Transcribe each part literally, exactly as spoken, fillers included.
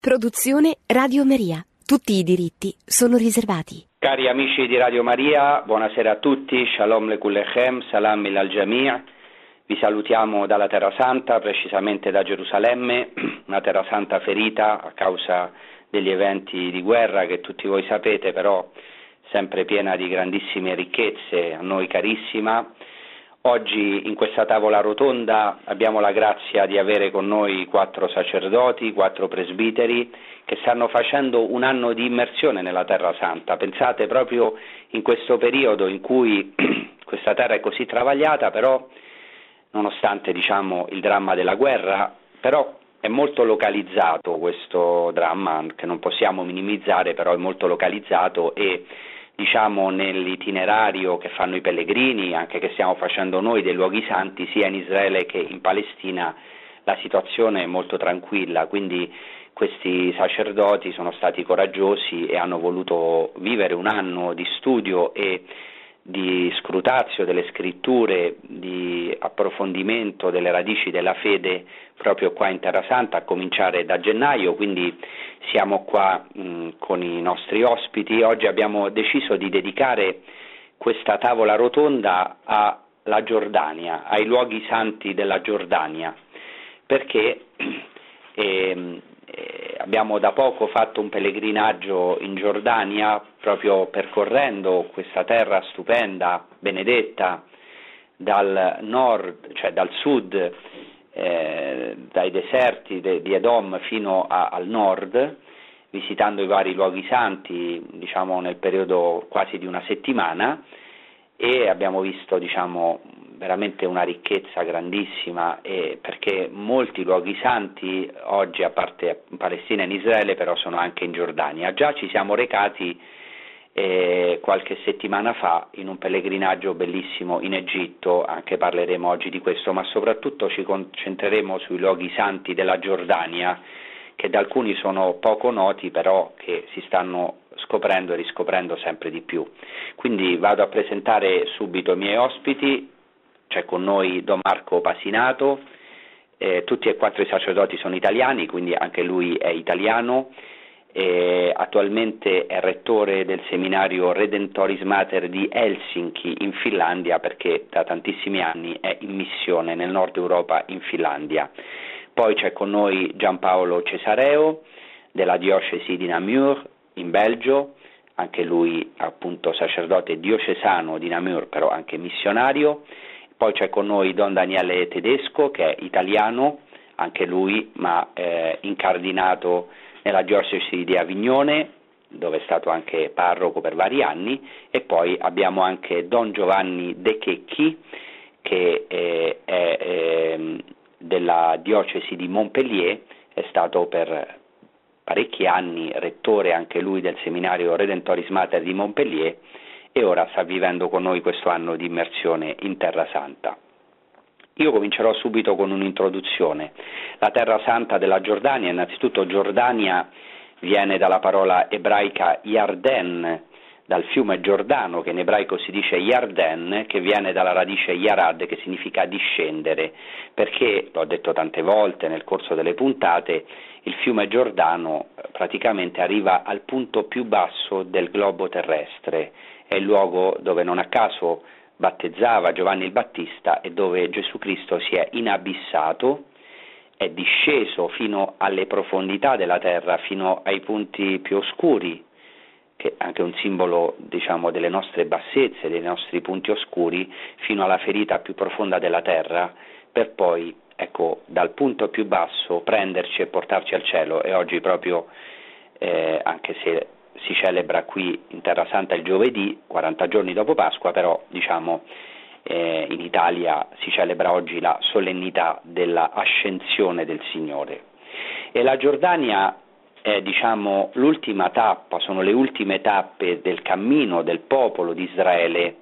Produzione Radio Maria. Tutti i diritti sono riservati. Cari amici di Radio Maria, buonasera a tutti, Shalom Lekulechem, Salam il al-Jami'. Vi salutiamo dalla Terra Santa, precisamente da Gerusalemme, una Terra Santa ferita a causa degli eventi di guerra che tutti voi sapete, però sempre piena di grandissime ricchezze, a noi carissima. Oggi in questa tavola rotonda abbiamo la grazia di avere con noi quattro sacerdoti, quattro presbiteri che stanno facendo un anno di immersione nella Terra Santa. Pensate, proprio in questo periodo in cui questa terra è così travagliata, però nonostante diciamo il dramma della guerra, però è molto localizzato questo dramma, che non possiamo minimizzare, però è molto localizzato e diciamo nell'itinerario che fanno i pellegrini, anche che stiamo facendo noi dei luoghi santi, sia in Israele che in Palestina, la situazione è molto tranquilla, quindi questi sacerdoti sono stati coraggiosi e hanno voluto vivere un anno di studio e di scrutazio delle scritture, di approfondimento delle radici della fede proprio qua in Terra Santa, a cominciare da gennaio. Quindi siamo qua mh, con i nostri ospiti. Oggi abbiamo deciso di dedicare questa tavola rotonda alla Giordania, ai luoghi santi della Giordania, perché eh, eh, abbiamo da poco fatto un pellegrinaggio in Giordania, proprio percorrendo questa terra stupenda, benedetta, dal nord, cioè dal sud, eh, dai deserti de, di Edom fino a, al nord, visitando i vari luoghi santi, diciamo nel periodo quasi di una settimana, e abbiamo visto, diciamo, veramente una ricchezza grandissima, e perché molti luoghi santi oggi, a parte in Palestina e in Israele, però sono anche in Giordania. Già ci siamo recati eh, qualche settimana fa in un pellegrinaggio bellissimo in Egitto, anche parleremo oggi di questo, ma soprattutto ci concentreremo sui luoghi santi della Giordania, che da alcuni sono poco noti, però che si stanno scoprendo e riscoprendo sempre di più. Quindi vado a presentare subito i miei ospiti. C'è con noi Don Marco Pasinato, eh, tutti e quattro i sacerdoti sono italiani, quindi anche lui è italiano, eh, attualmente è rettore del seminario Redentoris Mater di Helsinki in Finlandia, perché da tantissimi anni è in missione nel nord Europa in Finlandia. Poi c'è con noi Giampaolo Cesareo della diocesi di Namur in Belgio, anche lui appunto sacerdote diocesano di Namur, però anche missionario. Poi c'è con noi Don Daniele Tedesco, che è italiano, anche lui, ma eh, incardinato nella diocesi di Avignone, dove è stato anche parroco per vari anni. E poi abbiamo anche Don Giovanni De Checchi, che eh, è eh, della diocesi di Montpellier, è stato per parecchi anni rettore anche lui del seminario Redentoris Mater di Montpellier, e ora sta vivendo con noi questo anno di immersione in Terra Santa. Io comincerò subito con un'introduzione. La Terra Santa della Giordania, innanzitutto Giordania viene dalla parola ebraica Yarden, dal fiume Giordano, che in ebraico si dice Yarden, che viene dalla radice Yarad, che significa discendere, perché, l'ho detto tante volte nel corso delle puntate, il fiume Giordano praticamente arriva al punto più basso del globo terrestre. È il luogo dove non a caso battezzava Giovanni il Battista e dove Gesù Cristo si è inabissato, è disceso fino alle profondità della terra, fino ai punti più oscuri, che è anche un simbolo, diciamo, delle nostre bassezze, dei nostri punti oscuri, fino alla ferita più profonda della terra, per poi, ecco, dal punto più basso prenderci e portarci al cielo. E oggi proprio, eh, anche se si celebra qui in Terra Santa il giovedì, quaranta giorni dopo Pasqua, però diciamo eh, in Italia si celebra oggi la solennità della ascensione del Signore. E la Giordania è, diciamo, l'ultima tappa, sono le ultime tappe del cammino del popolo di Israele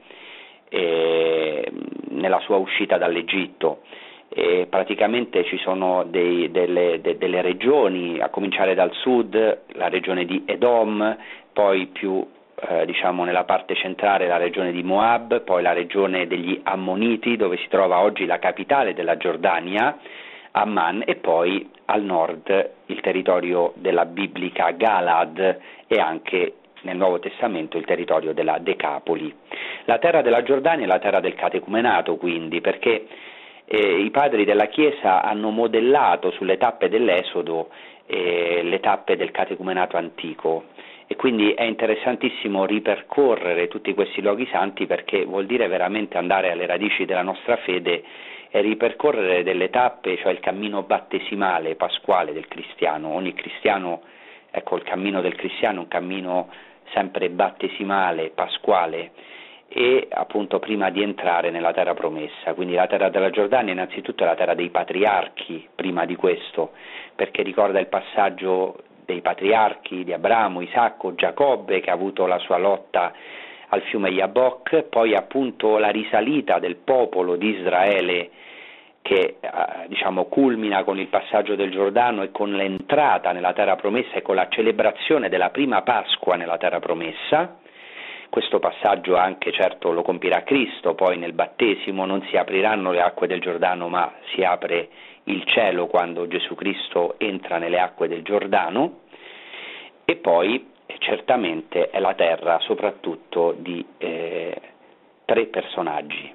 eh, nella sua uscita dall'Egitto. E praticamente ci sono dei, delle, de, delle regioni, a cominciare dal sud, la regione di Edom, poi più eh, diciamo nella parte centrale la regione di Moab, poi la regione degli Ammoniti, dove si trova oggi la capitale della Giordania, Amman, e poi al nord il territorio della biblica Galad e anche nel Nuovo Testamento il territorio della Decapoli. La terra della Giordania è la terra del catecumenato, quindi, perché eh, i padri della Chiesa hanno modellato sulle tappe dell'Esodo eh, le tappe del catecumenato antico, e quindi è interessantissimo ripercorrere tutti questi luoghi santi, perché vuol dire veramente andare alle radici della nostra fede e ripercorrere delle tappe, cioè il cammino battesimale, pasquale del cristiano. Ogni cristiano, ecco, il cammino del cristiano è un cammino sempre battesimale, pasquale, e appunto prima di entrare nella terra promessa. Quindi la terra della Giordania innanzitutto è la terra dei patriarchi, prima di questo, perché ricorda il passaggio dei patriarchi di Abramo, Isacco, Giacobbe, che ha avuto la sua lotta al fiume Yabok, poi appunto la risalita del popolo di Israele che eh, diciamo culmina con il passaggio del Giordano e con l'entrata nella terra promessa e con la celebrazione della prima Pasqua nella terra promessa. Questo passaggio anche certo lo compirà Cristo, poi nel battesimo non si apriranno le acque del Giordano, ma si apre il cielo quando Gesù Cristo entra nelle acque del Giordano. E poi certamente è la terra soprattutto di eh, tre personaggi: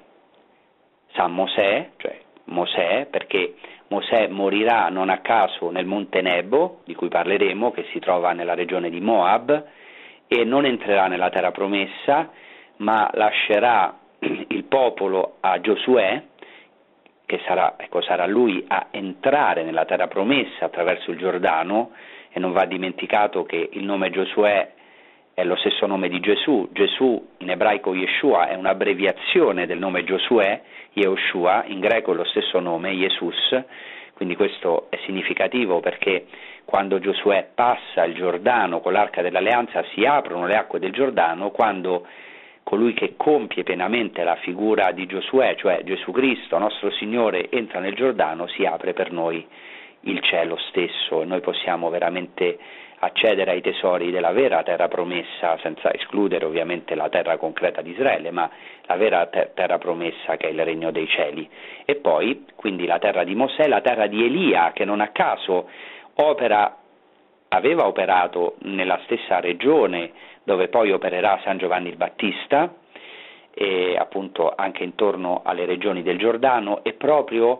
San Mosè, cioè Mosè, perché Mosè morirà non a caso nel Monte Nebo, di cui parleremo, che si trova nella regione di Moab, e non entrerà nella terra promessa, ma lascerà il popolo a Giosuè, che sarà, ecco, sarà lui a entrare nella terra promessa attraverso il Giordano. E non va dimenticato che il nome Giosuè è lo stesso nome di Gesù. Gesù in ebraico Yeshua è un'abbreviazione del nome Giosuè, Yehoshua, in greco è lo stesso nome, Jesus, quindi questo è significativo perché quando Giosuè passa il Giordano con l'arca dell'alleanza si aprono le acque del Giordano, quando colui che compie pienamente la figura di Giosuè, cioè Gesù Cristo, nostro Signore, entra nel Giordano, si apre per noi il cielo stesso e noi possiamo veramente accedere ai tesori della vera terra promessa, senza escludere ovviamente la terra concreta di Israele, ma la vera ter- terra promessa che è il regno dei cieli. E poi quindi la terra di Mosè, la terra di Elia, che non a caso opera, aveva operato nella stessa regione dove poi opererà San Giovanni il Battista, e appunto anche intorno alle regioni del Giordano, e proprio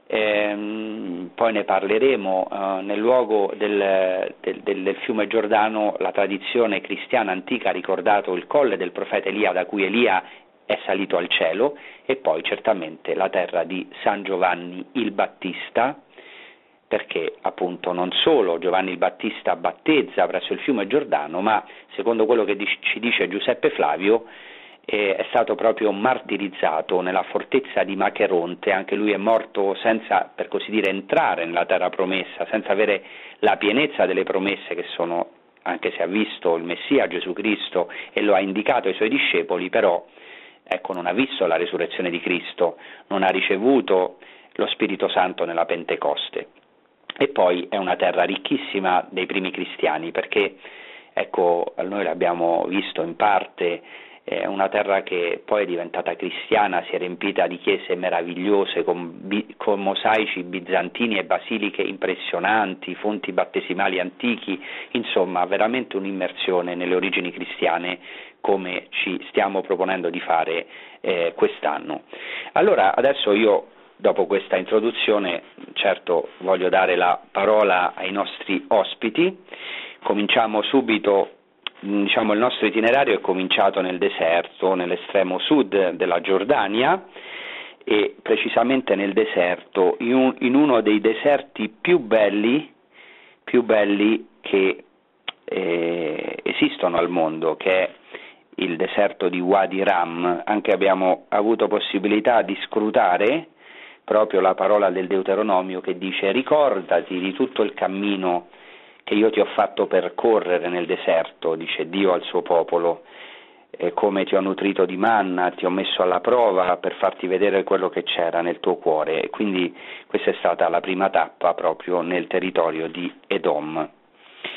Ehm, poi ne parleremo, eh, nel luogo del, del, del fiume Giordano la tradizione cristiana antica ha ricordato il colle del profeta Elia, da cui Elia è salito al cielo, e poi certamente la terra di San Giovanni il Battista, perché appunto non solo Giovanni il Battista battezza presso il fiume Giordano, ma secondo quello che ci dice Giuseppe Flavio è stato proprio martirizzato nella fortezza di Macheronte. Anche lui è morto senza, per così dire, entrare nella terra promessa, senza avere la pienezza delle promesse che sono, anche se ha visto il Messia Gesù Cristo e lo ha indicato ai suoi discepoli, però ecco, non ha visto la resurrezione di Cristo, non ha ricevuto lo Spirito Santo nella Pentecoste. E poi è una terra ricchissima dei primi cristiani, perché ecco, noi l'abbiamo visto in parte, è una terra che poi è diventata cristiana, si è riempita di chiese meravigliose con, bi- con mosaici bizantini e basiliche impressionanti, fonti battesimali antichi, insomma veramente un'immersione nelle origini cristiane come ci stiamo proponendo di fare eh, quest'anno. Allora adesso io, dopo questa introduzione, certo voglio dare la parola ai nostri ospiti. Cominciamo subito. Diciamo, il nostro itinerario è cominciato nel deserto, nell'estremo sud della Giordania, e precisamente nel deserto, in, un, in uno dei deserti più belli, più belli che eh, esistono al mondo, che è il deserto di Wadi Ram. Anche abbiamo avuto possibilità di scrutare proprio la parola del Deuteronomio che dice: ricordati di tutto il cammino che io ti ho fatto percorrere nel deserto, dice Dio al suo popolo, e come ti ho nutrito di manna, ti ho messo alla prova per farti vedere quello che c'era nel tuo cuore. E quindi questa è stata la prima tappa proprio nel territorio di Edom.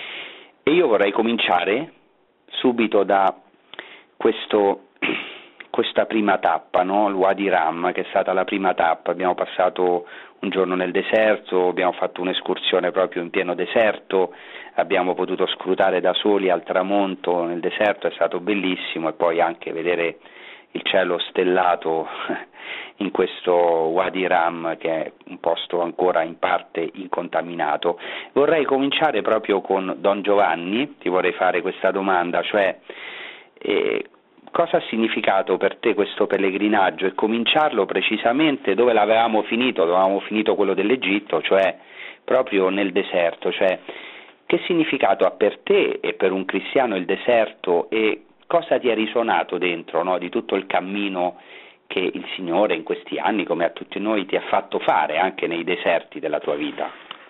E io vorrei cominciare subito da questo questa prima tappa, no? Il Wadi Ram, che è stata la prima tappa. Abbiamo passato un giorno nel deserto, abbiamo fatto un'escursione proprio in pieno deserto, abbiamo potuto scrutare da soli al tramonto nel deserto, è stato bellissimo, e poi anche vedere il cielo stellato in questo Wadi Ram, che è un posto ancora in parte incontaminato. Vorrei cominciare proprio con Don Giovanni, ti vorrei fare questa domanda, cioè eh, cosa ha significato per te questo pellegrinaggio, e cominciarlo precisamente dove l'avevamo finito, dove avevamo finito quello dell'Egitto, cioè proprio nel deserto, cioè che significato ha per te e per un cristiano il deserto, e cosa ti è risuonato dentro, no, di tutto il cammino che il Signore in questi anni, come a tutti noi, ti ha fatto fare anche nei deserti della tua vita?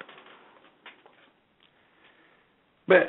Beh,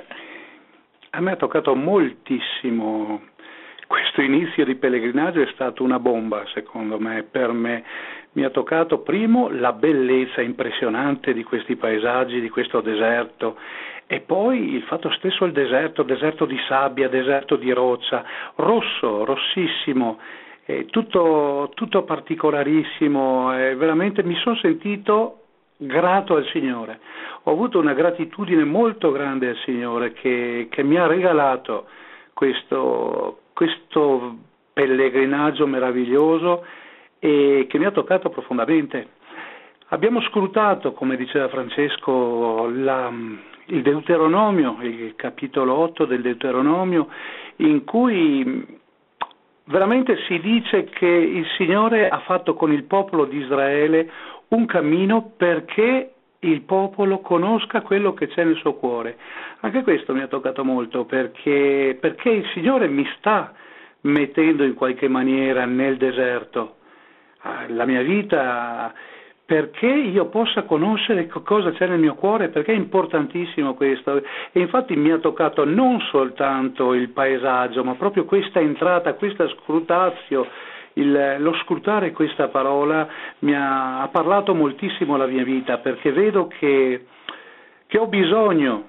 a me ha toccato moltissimo. Questo inizio di pellegrinaggio è stato una bomba, secondo me, per me. Mi ha toccato primo la bellezza impressionante di questi paesaggi, di questo deserto, e poi il fatto stesso del deserto, deserto di sabbia, deserto di roccia, rosso, rossissimo, eh, tutto, tutto particolarissimo, eh, veramente mi sono sentito grato al Signore. Ho avuto una gratitudine molto grande al Signore che, che mi ha regalato questo, questo pellegrinaggio meraviglioso e che mi ha toccato profondamente. Abbiamo scrutato, come diceva Francesco, la, il Deuteronomio, il capitolo otto del Deuteronomio, in cui veramente si dice che il Signore ha fatto con il popolo di Israele un cammino perché il popolo conosca quello che c'è nel suo cuore. Anche questo mi ha toccato molto, perché, perché il Signore mi sta mettendo in qualche maniera nel deserto la mia vita, perché io possa conoscere cosa c'è nel mio cuore, perché è importantissimo questo. E infatti mi ha toccato non soltanto il paesaggio, ma proprio questa entrata, questa scrutazio, il, lo scrutare questa parola mi ha, ha parlato moltissimo la mia vita, perché vedo che, che ho bisogno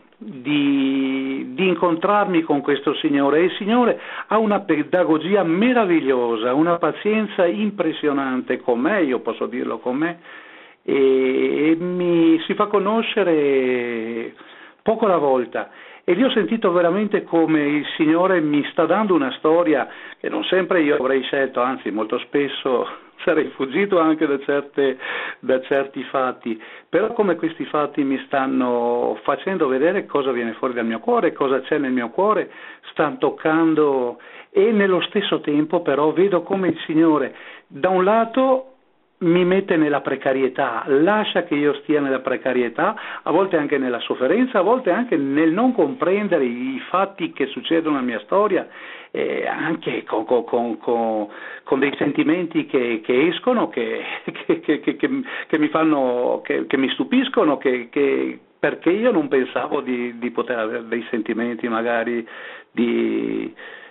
Di, di incontrarmi con questo Signore, e il Signore ha una pedagogia meravigliosa, una pazienza impressionante con me, io posso dirlo con me, e, e mi si fa conoscere poco alla volta, e lì ho sentito veramente come il Signore mi sta dando una storia che non sempre io avrei scelto, anzi molto spesso sarei fuggito anche da, certe, da certi fatti, però come questi fatti mi stanno facendo vedere cosa viene fuori dal mio cuore, cosa c'è nel mio cuore, stanno toccando, e nello stesso tempo però vedo come il Signore da un lato mi mette nella precarietà, lascia che io stia nella precarietà, a volte anche nella sofferenza, a volte anche nel non comprendere i fatti che succedono nella mia storia, eh, anche con, con, con, con, con dei sentimenti che, che escono, che, che, che, che, che mi fanno, che, che mi stupiscono, che, che, perché io non pensavo di, di poter avere dei sentimenti magari di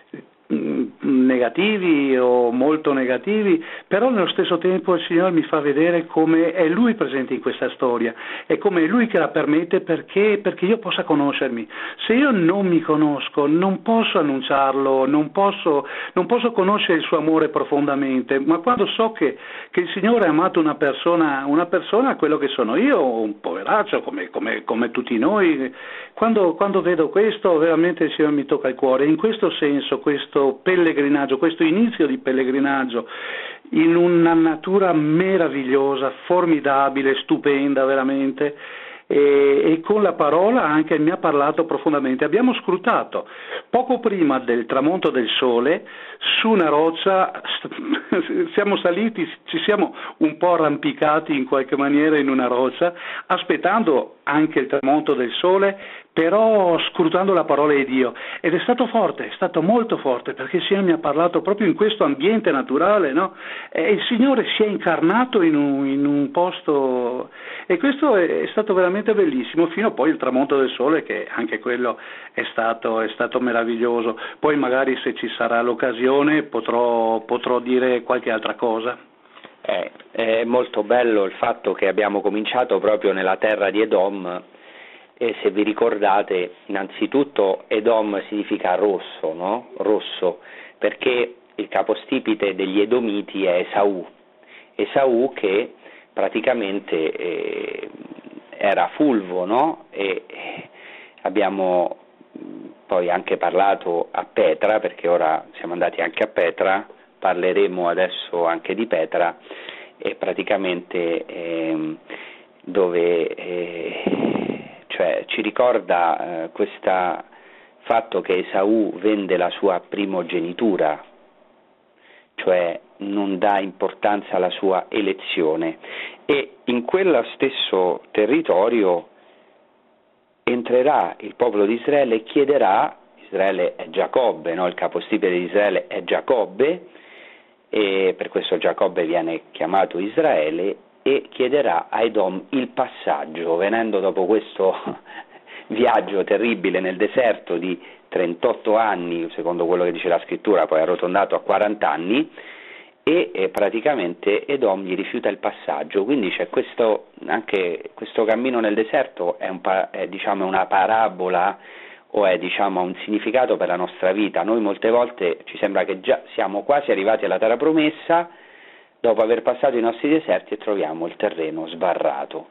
negativi o molto negativi, però nello stesso tempo il Signore mi fa vedere come è Lui presente in questa storia, è come è Lui che la permette, perché, perché io possa conoscermi. Se io non mi conosco non posso annunciarlo, non posso, non posso conoscere il suo amore profondamente, ma quando so che, che il Signore ha amato una persona, una persona quello che sono io, un poveraccio come, come, come tutti noi, quando, quando vedo questo veramente il Signore mi tocca il cuore. In questo senso questo pellegrinaggio, questo inizio di pellegrinaggio in una natura meravigliosa, formidabile, stupenda veramente, e, e con la parola anche mi ha parlato profondamente. Abbiamo scrutato poco prima del tramonto del sole su una roccia, siamo saliti, ci siamo un po' arrampicati in qualche maniera in una roccia, aspettando anche il tramonto del sole, però scrutando la parola di Dio, ed è stato forte, è stato molto forte, perché il Signore mi ha parlato proprio in questo ambiente naturale, no? E il Signore si è incarnato in un, in un posto, e questo è, è stato veramente bellissimo, fino a poi il tramonto del sole, che anche quello è stato, è stato meraviglioso. Poi magari se ci sarà l'occasione potrò, potrò dire qualche altra cosa. Eh, è molto bello il fatto che abbiamo cominciato proprio nella terra di Edom, e se vi ricordate, innanzitutto Edom significa rosso, no? Rosso, perché il capostipite degli Edomiti è Esaù, Esaù che praticamente eh, era fulvo, no? E abbiamo poi anche parlato a Petra, perché ora siamo andati anche a Petra, parleremo adesso anche di Petra, e praticamente eh, dove eh, cioè ci ricorda eh, questo fatto che Esaù vende la sua primogenitura, cioè non dà importanza alla sua elezione, e in quello stesso territorio entrerà il popolo di Israele e chiederà, Israele è Giacobbe, no? Il capostipite di Israele è Giacobbe, e per questo Giacobbe viene chiamato Israele, e chiederà a Edom il passaggio, venendo dopo questo viaggio terribile nel deserto di trentotto anni, secondo quello che dice la scrittura, poi arrotondato a quaranta anni, e, e praticamente Edom gli rifiuta il passaggio. Quindi c'è questo, anche questo cammino nel deserto è, un, è diciamo una parabola, o è diciamo un significato per la nostra vita. Noi molte volte ci sembra che già siamo quasi arrivati alla terra promessa dopo aver passato i nostri deserti e troviamo il terreno sbarrato.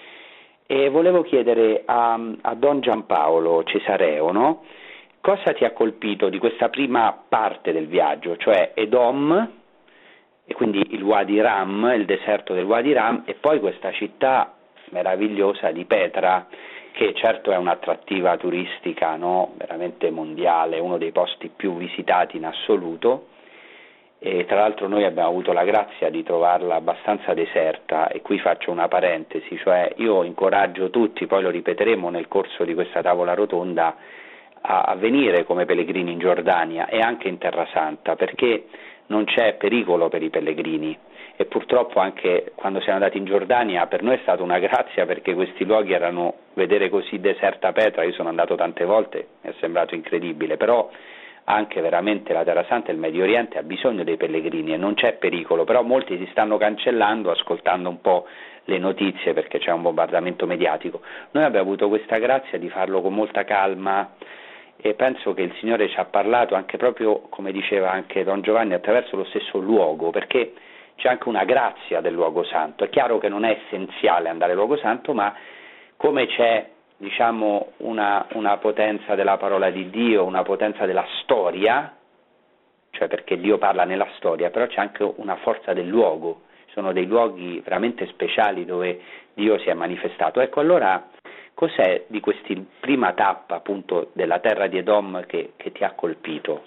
E volevo chiedere a, a Don Giampaolo Cesareo, no? Cosa ti ha colpito di questa prima parte del viaggio, cioè Edom, e quindi il Wadi Ram, il deserto del Wadi Ram, e poi questa città meravigliosa di Petra, che certo è un'attrattiva turistica, no? Veramente mondiale, uno dei posti più visitati in assoluto, e tra l'altro noi abbiamo avuto la grazia di trovarla abbastanza deserta. E qui faccio una parentesi, cioè io incoraggio tutti, poi lo ripeteremo nel corso di questa tavola rotonda, a, a venire come pellegrini in Giordania e anche in Terra Santa, perché non c'è pericolo per i pellegrini. E purtroppo anche quando siamo andati in Giordania per noi è stata una grazia, perché questi luoghi erano, vedere così deserta Petra, io sono andato tante volte, mi è sembrato incredibile, però anche veramente la Terra Santa e il Medio Oriente ha bisogno dei pellegrini e non c'è pericolo, però molti si stanno cancellando ascoltando un po' le notizie perché c'è un bombardamento mediatico. Noi abbiamo avuto questa grazia di farlo con molta calma, e penso che il Signore ci ha parlato anche proprio, come diceva anche Don Giovanni, attraverso lo stesso luogo, perché c'è anche una grazia del luogo santo. È chiaro che non è essenziale andare al luogo santo, ma come c'è diciamo una, una potenza della parola di Dio, una potenza della storia, cioè perché Dio parla nella storia, però c'è anche una forza del luogo, sono dei luoghi veramente speciali dove Dio si è manifestato. Ecco, allora cos'è di questa prima tappa appunto della terra di Edom che, che ti ha colpito?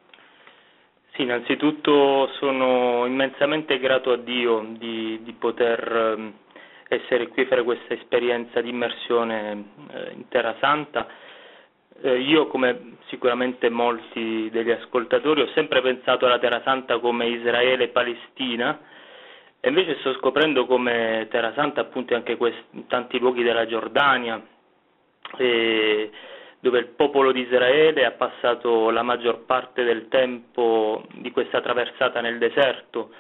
Sì, innanzitutto sono immensamente grato a Dio di, di poter essere qui a fare questa esperienza di immersione eh, in Terra Santa. Eh, io, come sicuramente molti degli ascoltatori, ho sempre pensato alla Terra Santa come Israele e Palestina, e invece sto scoprendo come Terra Santa appunto anche questi, tanti luoghi della Giordania, e dove il popolo di Israele ha passato la maggior parte del tempo di questa traversata nel deserto.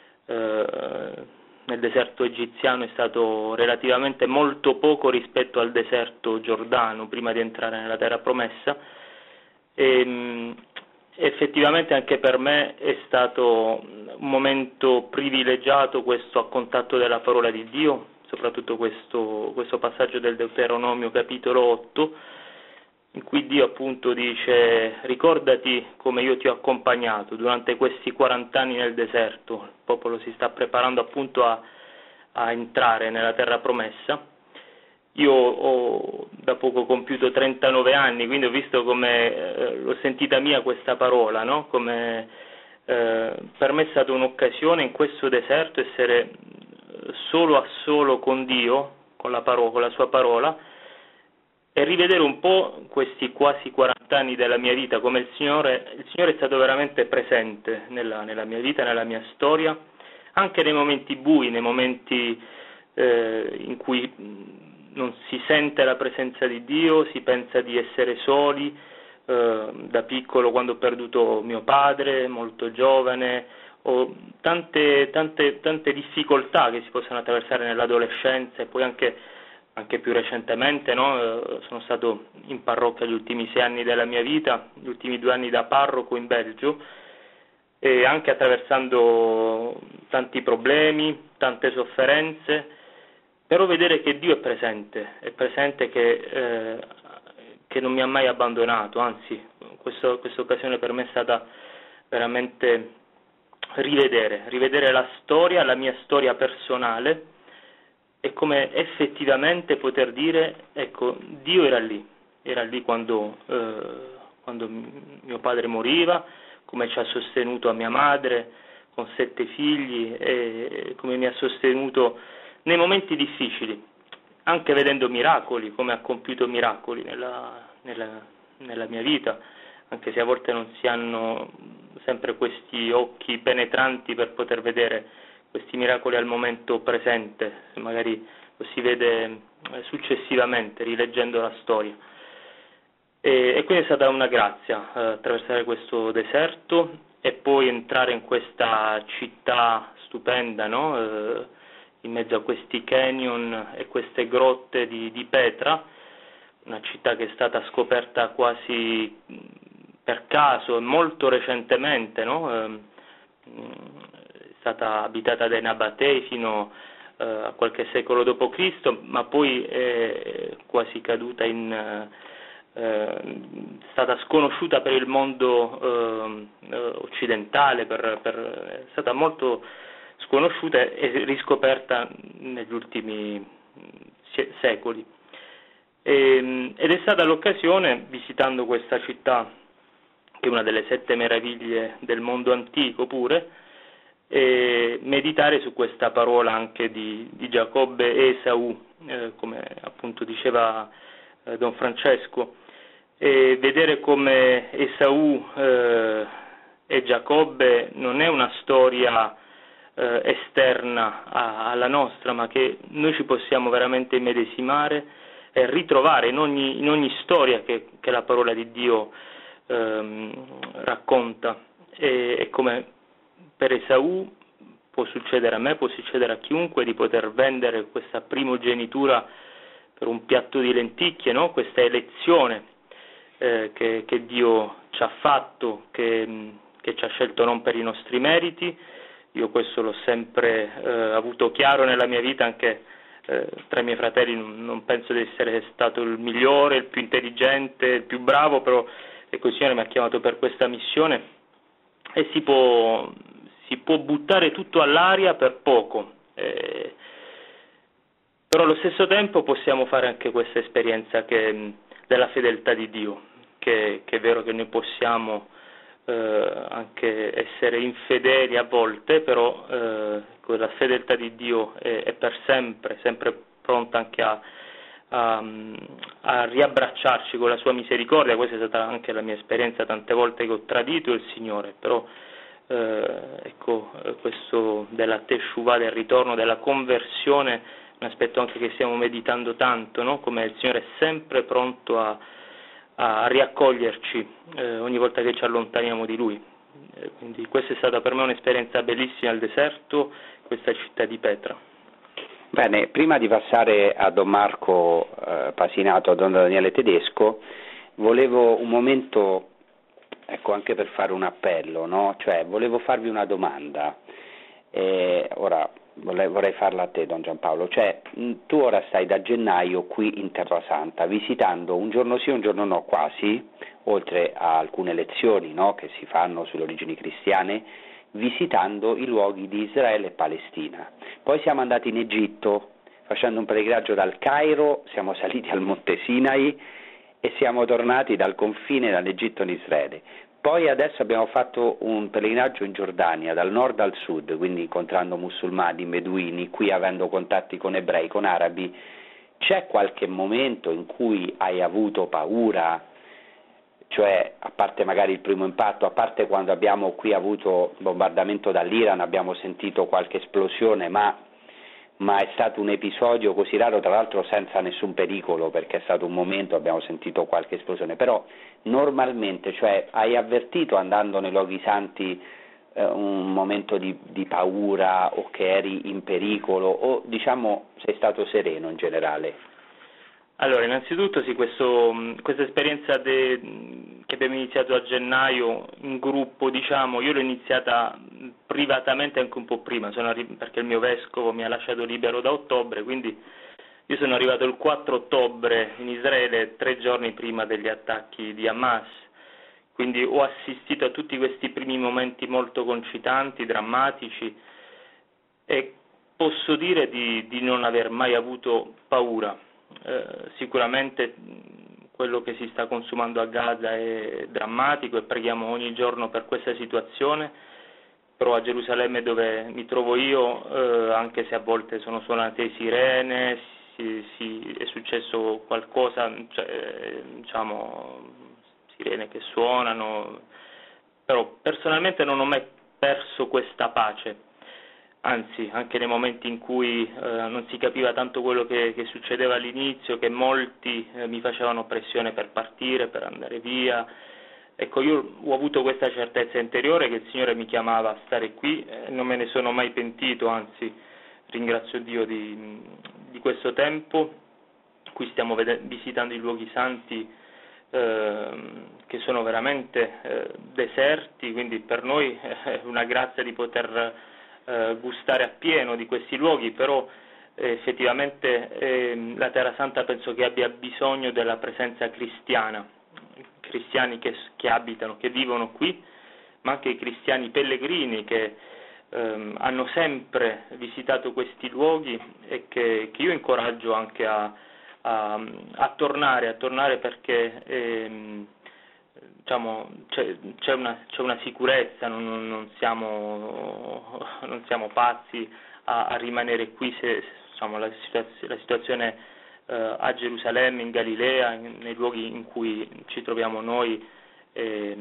Eh, nel deserto egiziano è stato relativamente molto poco rispetto al deserto giordano prima di entrare nella terra promessa, e mh, effettivamente anche per me è stato un momento privilegiato questo a contatto della parola di Dio, soprattutto questo, questo passaggio del Deuteronomio capitolo otto, in cui Dio appunto dice: ricordati come io ti ho accompagnato durante questi quaranta anni nel deserto. Il popolo si sta preparando appunto a, a entrare nella terra promessa. Io ho da poco compiuto trentanove anni, quindi ho visto come eh, l'ho sentita mia questa parola, no? Come eh, per me è stata un'occasione in questo deserto essere solo a solo con Dio, con la, parola, con la sua parola, e rivedere un po' questi quasi quaranta anni della mia vita, come il Signore, il Signore è stato veramente presente nella, nella mia vita, nella mia storia, anche nei momenti bui, nei momenti eh, in cui non si sente la presenza di Dio, si pensa di essere soli. Eh, da piccolo, quando ho perduto mio padre, molto giovane, ho tante, tante, tante difficoltà che si possono attraversare nell'adolescenza, e poi anche anche più recentemente, no? Sono stato in parrocchia gli ultimi sei anni della mia vita, gli ultimi due anni da parroco in Belgio, e anche attraversando tanti problemi, tante sofferenze, però vedere che Dio è presente, è presente che, eh, che non mi ha mai abbandonato, anzi questa occasione per me è stata veramente rivedere, rivedere la storia, la mia storia personale, e come effettivamente poter dire, ecco, Dio era lì, era lì quando, eh, quando mio padre moriva, come ci ha sostenuto a mia madre con sette figli, e come mi ha sostenuto nei momenti difficili, anche vedendo miracoli, come ha compiuto miracoli nella, nella, nella mia vita, anche se a volte non si hanno sempre questi occhi penetranti per poter vedere questi miracoli al momento presente, magari lo si vede successivamente, rileggendo la storia. E, e quindi è stata una grazia eh, attraversare questo deserto e poi entrare in questa città stupenda, no? eh, in mezzo a questi canyon e queste grotte di, di Petra, una città che è stata scoperta quasi per caso e molto recentemente, no? eh, è stata abitata dai Nabatei fino eh, a qualche secolo dopo Cristo, ma poi è quasi caduta in... Eh, è stata sconosciuta per il mondo eh, occidentale, per, per, è stata molto sconosciuta e riscoperta negli ultimi secoli. E, ed è stata l'occasione, visitando questa città, che è una delle sette meraviglie del mondo antico pure, e meditare su questa parola anche di, di Giacobbe e Esaù, eh, come appunto diceva eh, Don Francesco, e vedere come Esaù eh, e Giacobbe non è una storia eh, esterna a, alla nostra, ma che noi ci possiamo veramente immedesimare e ritrovare in ogni, in ogni storia che, che la parola di Dio ehm, racconta. E, e come per Esaù può succedere a me, può succedere a chiunque, di poter vendere questa primogenitura per un piatto di lenticchie, no? Questa elezione Eh, che, che Dio ci ha fatto, che, che ci ha scelto non per i nostri meriti. Io questo l'ho sempre eh, avuto chiaro nella mia vita, anche eh, tra i miei fratelli non, non penso di essere stato il migliore, il più intelligente, il più bravo, però ecco, il Signore mi ha chiamato per questa missione e si può, si può buttare tutto all'aria per poco, eh, però allo stesso tempo possiamo fare anche questa esperienza che, della fedeltà di Dio, che, che è vero che noi possiamo eh, anche essere infedeli a volte, però eh, la fedeltà di Dio è, è per sempre, sempre pronta anche a, a, a riabbracciarci con la sua misericordia. Questa è stata anche la mia esperienza, tante volte che ho tradito il Signore, però eh, ecco, questo della Teshuvah, del ritorno, della conversione, un aspetto anche che stiamo meditando tanto, no? Come il Signore è sempre pronto a, a riaccoglierci eh, ogni volta che ci allontaniamo di Lui. Eh, quindi questa è stata per me un'esperienza bellissima al deserto, questa città di Petra. Bene, prima di passare a Don Marco eh, Pasinato, a Don Daniele Tedesco, volevo un momento, ecco, anche per fare un appello, no? Cioè, volevo farvi una domanda. Eh, ora vorrei, vorrei farla a te, Don Giampaolo. Cioè, tu ora stai da gennaio qui in Terra Santa, visitando un giorno sì, un giorno no quasi, oltre a alcune lezioni, no, che si fanno sulle origini cristiane, visitando i luoghi di Israele e Palestina. Poi siamo andati in Egitto, facendo un pellegrinaggio dal Cairo, siamo saliti al Monte Sinai e siamo tornati dal confine dall'Egitto in Israele. Poi adesso abbiamo fatto un pellegrinaggio in Giordania, dal nord al sud, quindi incontrando musulmani, beduini, qui avendo contatti con ebrei, con arabi. C'è qualche momento in cui hai avuto paura? Cioè, a parte magari il primo impatto, a parte quando abbiamo qui avuto bombardamento dall'Iran, abbiamo sentito qualche esplosione, ma, ma è stato un episodio così raro, tra l'altro senza nessun pericolo, perché è stato un momento, abbiamo sentito qualche esplosione, però normalmente, cioè, hai avvertito andando nei luoghi santi eh, un momento di, di paura o che eri in pericolo, o diciamo sei stato sereno in generale? Allora, innanzitutto sì, questo, questa esperienza de, che abbiamo iniziato a gennaio in gruppo, diciamo, io l'ho iniziata privatamente anche un po' prima, sono arri- perché il mio vescovo mi ha lasciato libero da ottobre, quindi io sono arrivato il quattro ottobre in Israele, tre giorni prima degli attacchi di Hamas, quindi ho assistito a tutti questi primi momenti molto concitanti, drammatici, e posso dire di, di non aver mai avuto paura. Eh, sicuramente quello che si sta consumando a Gaza è drammatico e preghiamo ogni giorno per questa situazione, però a Gerusalemme, dove mi trovo io, eh, anche se a volte sono suonate sirene, si, si, è successo qualcosa, cioè, diciamo, sirene che suonano, però personalmente non ho mai perso questa pace. Anzi, anche nei momenti in cui eh, non si capiva tanto quello che, che succedeva all'inizio, che molti eh, mi facevano pressione per partire, per andare via, ecco, io ho avuto questa certezza interiore che il Signore mi chiamava a stare qui e non me ne sono mai pentito, anzi ringrazio Dio di, di questo tempo. Qui stiamo ved- visitando i luoghi santi eh, che sono veramente eh, deserti, quindi per noi è una grazia di poter Eh, gustare appieno di questi luoghi, però eh, effettivamente eh, la Terra Santa penso che abbia bisogno della presenza cristiana, cristiani che, che abitano, che vivono qui, ma anche i cristiani pellegrini che ehm, hanno sempre visitato questi luoghi e che, che io incoraggio anche a, a, a tornare, a tornare perché ehm, diciamo, c'è, c'è, una, c'è una sicurezza, non, non, siamo, non siamo pazzi a, a rimanere qui se diciamo, la, situazio, la situazione eh, a Gerusalemme, in Galilea, in, nei luoghi in cui ci troviamo noi è,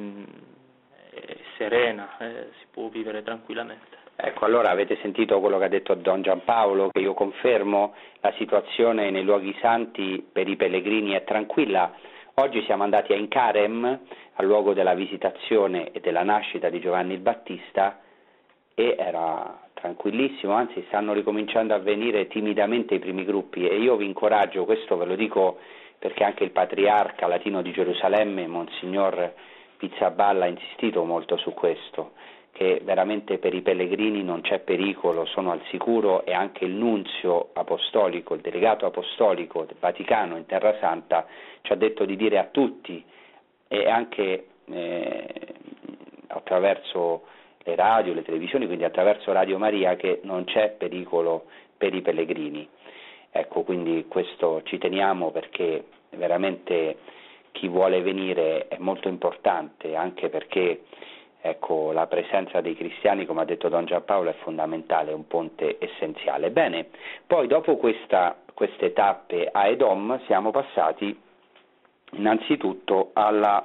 è serena, eh, si può vivere tranquillamente. Ecco, allora avete sentito quello che ha detto Don Giampaolo, che io confermo, la situazione nei luoghi santi per i pellegrini è tranquilla. Oggi siamo andati a Incarem, al luogo della visitazione e della nascita di Giovanni il Battista, e era tranquillissimo, anzi stanno ricominciando a venire timidamente i primi gruppi, e io vi incoraggio, questo ve lo dico perché anche il patriarca latino di Gerusalemme, Monsignor Pizzaballa, ha insistito molto su questo, che veramente per i pellegrini non c'è pericolo, sono al sicuro, e anche il nunzio apostolico, il delegato apostolico del Vaticano in Terra Santa ci ha detto di dire a tutti, e anche eh, attraverso le radio, le televisioni, quindi attraverso Radio Maria, che non c'è pericolo per i pellegrini. Ecco, quindi questo ci teniamo perché veramente chi vuole venire è molto importante, anche perché ecco, la presenza dei cristiani, come ha detto Don Giampaolo, è fondamentale, è un ponte essenziale. Bene, poi dopo questa, queste tappe a Edom siamo passati innanzitutto alla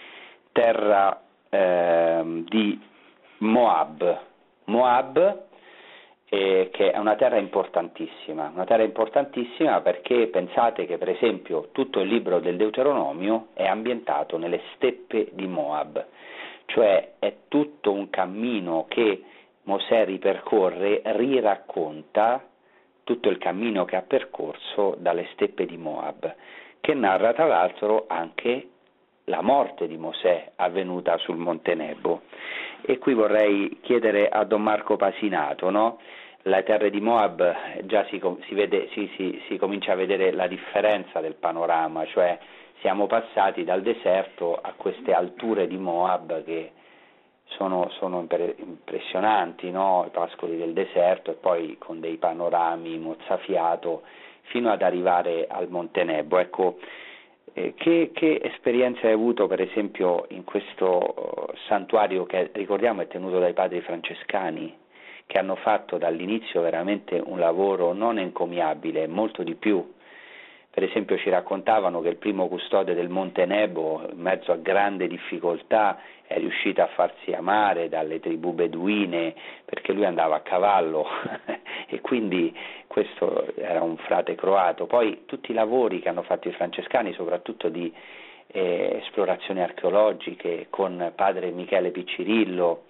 terra eh, di Moab, Moab eh, che è una terra importantissima, una terra importantissima perché pensate che per esempio tutto il libro del Deuteronomio è ambientato nelle steppe di Moab, cioè è tutto un cammino che Mosè ripercorre, riracconta tutto il cammino che ha percorso dalle steppe di Moab, che narra tra l'altro anche la morte di Mosè avvenuta sul Monte Nebo. E qui vorrei chiedere a Don Marco Pasinato, no? Le terre di Moab già si, si, vede, si, si, si comincia a vedere la differenza del panorama, cioè siamo passati dal deserto a queste alture di Moab che sono, sono impressionanti, no? I pascoli del deserto, e poi con dei panorami mozzafiato fino ad arrivare al Monte Nebo. Ecco, eh, che, che esperienza hai avuto per esempio in questo santuario che ricordiamo è tenuto dai padri francescani, che hanno fatto dall'inizio veramente un lavoro non encomiabile, molto di più. Per esempio ci raccontavano che il primo custode del Monte Nebo, in mezzo a grande difficoltà, è riuscito a farsi amare dalle tribù beduine perché lui andava a cavallo e quindi questo era un frate croato. Poi tutti i lavori che hanno fatto i francescani, soprattutto di eh, esplorazioni archeologiche con padre Michele Piccirillo,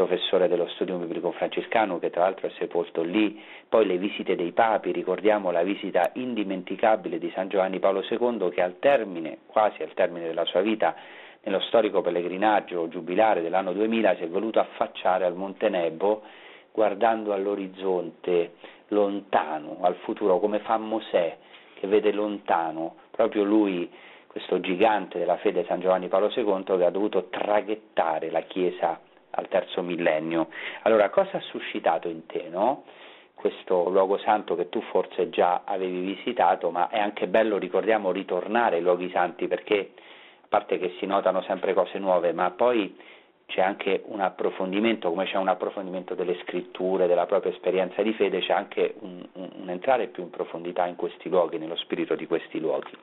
professore dello Studium Biblicum Franciscano, che tra l'altro è sepolto lì, poi le visite dei papi, ricordiamo la visita indimenticabile di San Giovanni Paolo secondo, che al termine, quasi al termine della sua vita, nello storico pellegrinaggio giubilare dell'anno duemila, si è voluto affacciare al Monte Nebo, guardando all'orizzonte, lontano, al futuro, come fa Mosè, che vede lontano, proprio lui, questo gigante della fede San Giovanni Paolo secondo, che ha dovuto traghettare la Chiesa al terzo millennio. Allora, cosa ha suscitato in te, no? Questo luogo santo che tu forse già avevi visitato, ma è anche bello, ricordiamo, ritornare ai luoghi santi, perché a parte che si notano sempre cose nuove, ma poi c'è anche un approfondimento, come c'è un approfondimento delle scritture, della propria esperienza di fede, c'è anche un, un, un entrare più in profondità in questi luoghi, nello spirito di questi luoghi.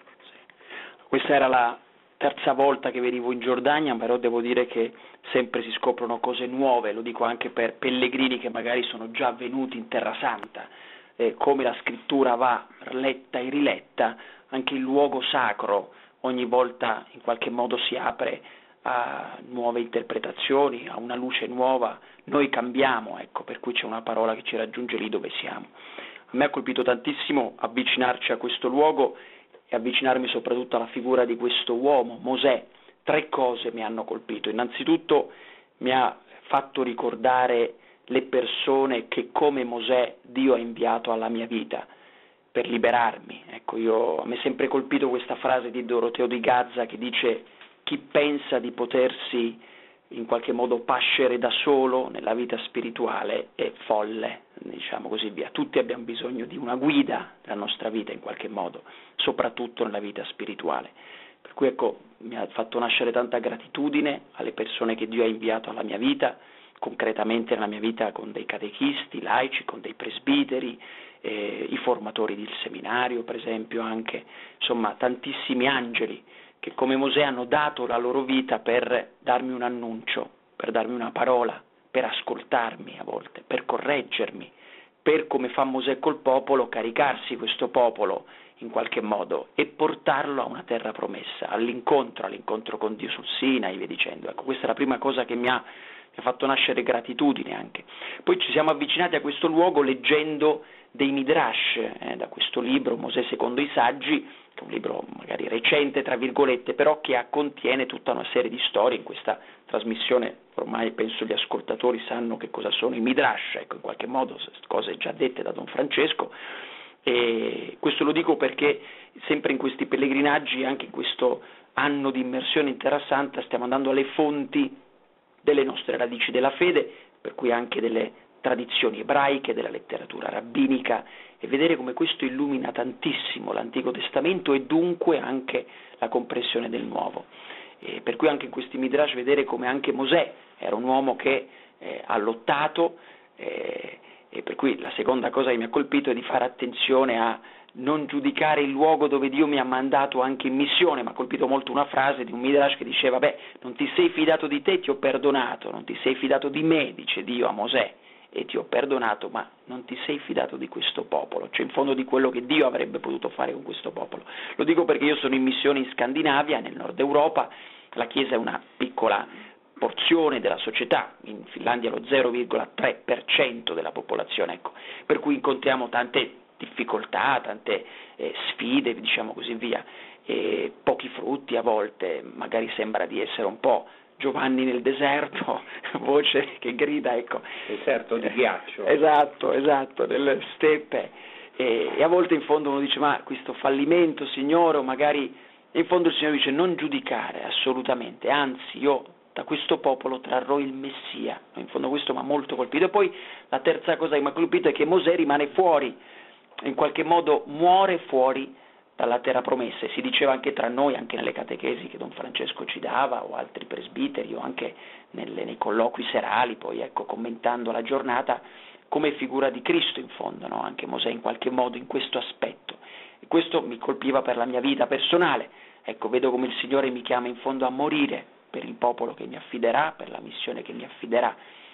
Questa era la terza volta che venivo in Giordania, però devo dire che sempre si scoprono cose nuove, lo dico anche per pellegrini che magari sono già venuti in Terra Santa, eh, come la scrittura va letta e riletta, anche il luogo sacro ogni volta in qualche modo si apre a nuove interpretazioni, a una luce nuova, noi cambiamo, ecco, per cui c'è una parola che ci raggiunge lì dove siamo. A me ha colpito tantissimo avvicinarci a questo luogo e avvicinarmi soprattutto alla figura di questo uomo, Mosè. Tre cose mi hanno colpito. Innanzitutto mi ha fatto ricordare le persone che come Mosè Dio ha inviato alla mia vita per liberarmi. Ecco, io, a me è sempre colpito questa frase di Doroteo di Gazza che dice: chi pensa di potersi in qualche modo pascere da solo nella vita spirituale è folle, diciamo così via. Tutti abbiamo bisogno di una guida nella nostra vita in qualche modo, soprattutto nella vita spirituale. Per cui ecco, mi ha fatto nascere tanta gratitudine alle persone che Dio ha inviato alla mia vita, concretamente nella mia vita con dei catechisti, laici, con dei presbiteri, eh, i formatori del seminario per esempio anche, insomma tantissimi angeli che come Mosè hanno dato la loro vita per darmi un annuncio, per darmi una parola, per ascoltarmi a volte, per correggermi, per, come fa Mosè col popolo, caricarsi questo popolo in qualche modo e portarlo a una terra promessa, all'incontro, all'incontro con Dio sul Sinai e via dicendo. Ecco, questa è la prima cosa che mi ha, mi ha fatto nascere gratitudine anche. Poi ci siamo avvicinati a questo luogo leggendo dei midrash, eh, da questo libro Mosè secondo i saggi, che è un libro magari recente tra virgolette, però che contiene tutta una serie di storie. In questa trasmissione ormai penso gli ascoltatori sanno che cosa sono i midrash, ecco, in qualche modo cose già dette da Don Francesco, e questo lo dico perché sempre in questi pellegrinaggi, anche in questo anno di immersione in Terra Santa, stiamo andando alle fonti delle nostre radici della fede, per cui anche delle tradizioni ebraiche, della letteratura rabbinica, e vedere come questo illumina tantissimo l'Antico Testamento e dunque anche la comprensione del Nuovo. E per cui anche in questi midrash vedere come anche Mosè era un uomo che eh, ha lottato, eh, e per cui la seconda cosa che mi ha colpito è di fare attenzione a non giudicare il luogo dove Dio mi ha mandato anche in missione. Mi ha colpito molto una frase di un midrash che diceva: beh, non ti sei fidato di te, ti ho perdonato, non ti sei fidato di me, dice Dio a Mosè, e ti ho perdonato, ma non ti sei fidato di questo popolo, cioè in fondo di quello che Dio avrebbe potuto fare con questo popolo. Lo dico perché io sono in missione in Scandinavia, nel nord Europa, la Chiesa è una piccola porzione della società, in Finlandia lo zero virgola tre per cento della popolazione, ecco, per cui incontriamo tante difficoltà, tante eh, sfide, diciamo così via, e pochi frutti a volte, magari sembra di essere un po' Giovanni nel deserto, voce che grida, ecco. Deserto di ghiaccio. Esatto, esatto, nelle steppe. E, e a volte in fondo uno dice: ma questo fallimento, Signore, o magari in fondo il Signore dice: non giudicare assolutamente, anzi io da questo popolo trarrò il Messia. In fondo questo mi ha molto colpito. E poi la terza cosa che mi ha colpito è che Mosè rimane fuori, in qualche modo muore fuori dalla terra promessa, e si diceva anche tra noi, anche nelle catechesi che Don Francesco ci dava, o altri presbiteri, o anche nelle, nei colloqui serali, poi ecco, commentando la giornata, come figura di Cristo in fondo, no? Anche Mosè in qualche modo in questo aspetto, e questo mi colpiva per la mia vita personale. Ecco, vedo come il Signore mi chiama in fondo a morire per il popolo che mi affiderà, per la missione che mi affiderà,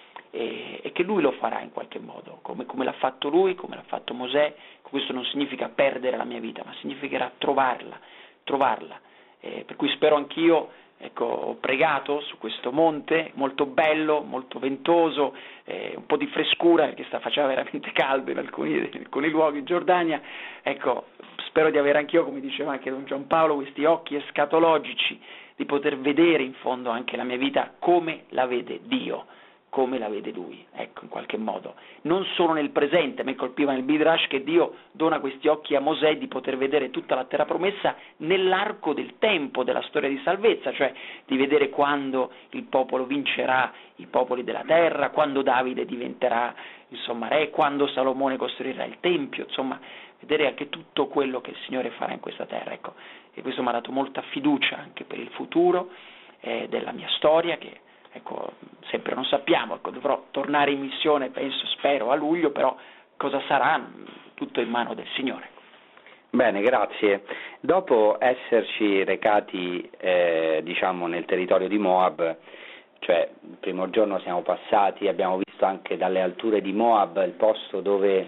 e, e che Lui lo farà in qualche modo, come, come l'ha fatto Lui, come l'ha fatto Mosè. Questo non significa perdere la mia vita, ma significherà trovarla, trovarla. Eh, per cui spero anch'io ecco, ho pregato su questo monte, molto bello, molto ventoso, eh, un po' di frescura perché sta, faceva veramente caldo in alcuni, in alcuni luoghi in Giordania. Ecco, spero di avere anch'io, come diceva anche Don Giampaolo, questi occhi escatologici, di poter vedere in fondo anche la mia vita come la vede Dio, come la vede Lui, ecco, in qualche modo. Non solo nel presente, a me colpiva nel Midrash che Dio dona questi occhi a Mosè di poter vedere tutta la terra promessa nell'arco del tempo della storia di salvezza, cioè di vedere quando il popolo vincerà i popoli della terra, quando Davide diventerà insomma re, quando Salomone costruirà il Tempio, insomma, vedere anche tutto quello che il Signore farà in questa terra, ecco. E questo mi ha dato molta fiducia anche per il futuro eh, della mia storia, che ecco, sempre non sappiamo, ecco, dovrò tornare in missione, penso, spero, a luglio, però cosa sarà, tutto in mano del Signore. Bene, grazie. Dopo esserci recati eh, diciamo nel territorio di Moab, cioè il primo giorno siamo passati, abbiamo visto anche dalle alture di Moab il posto dove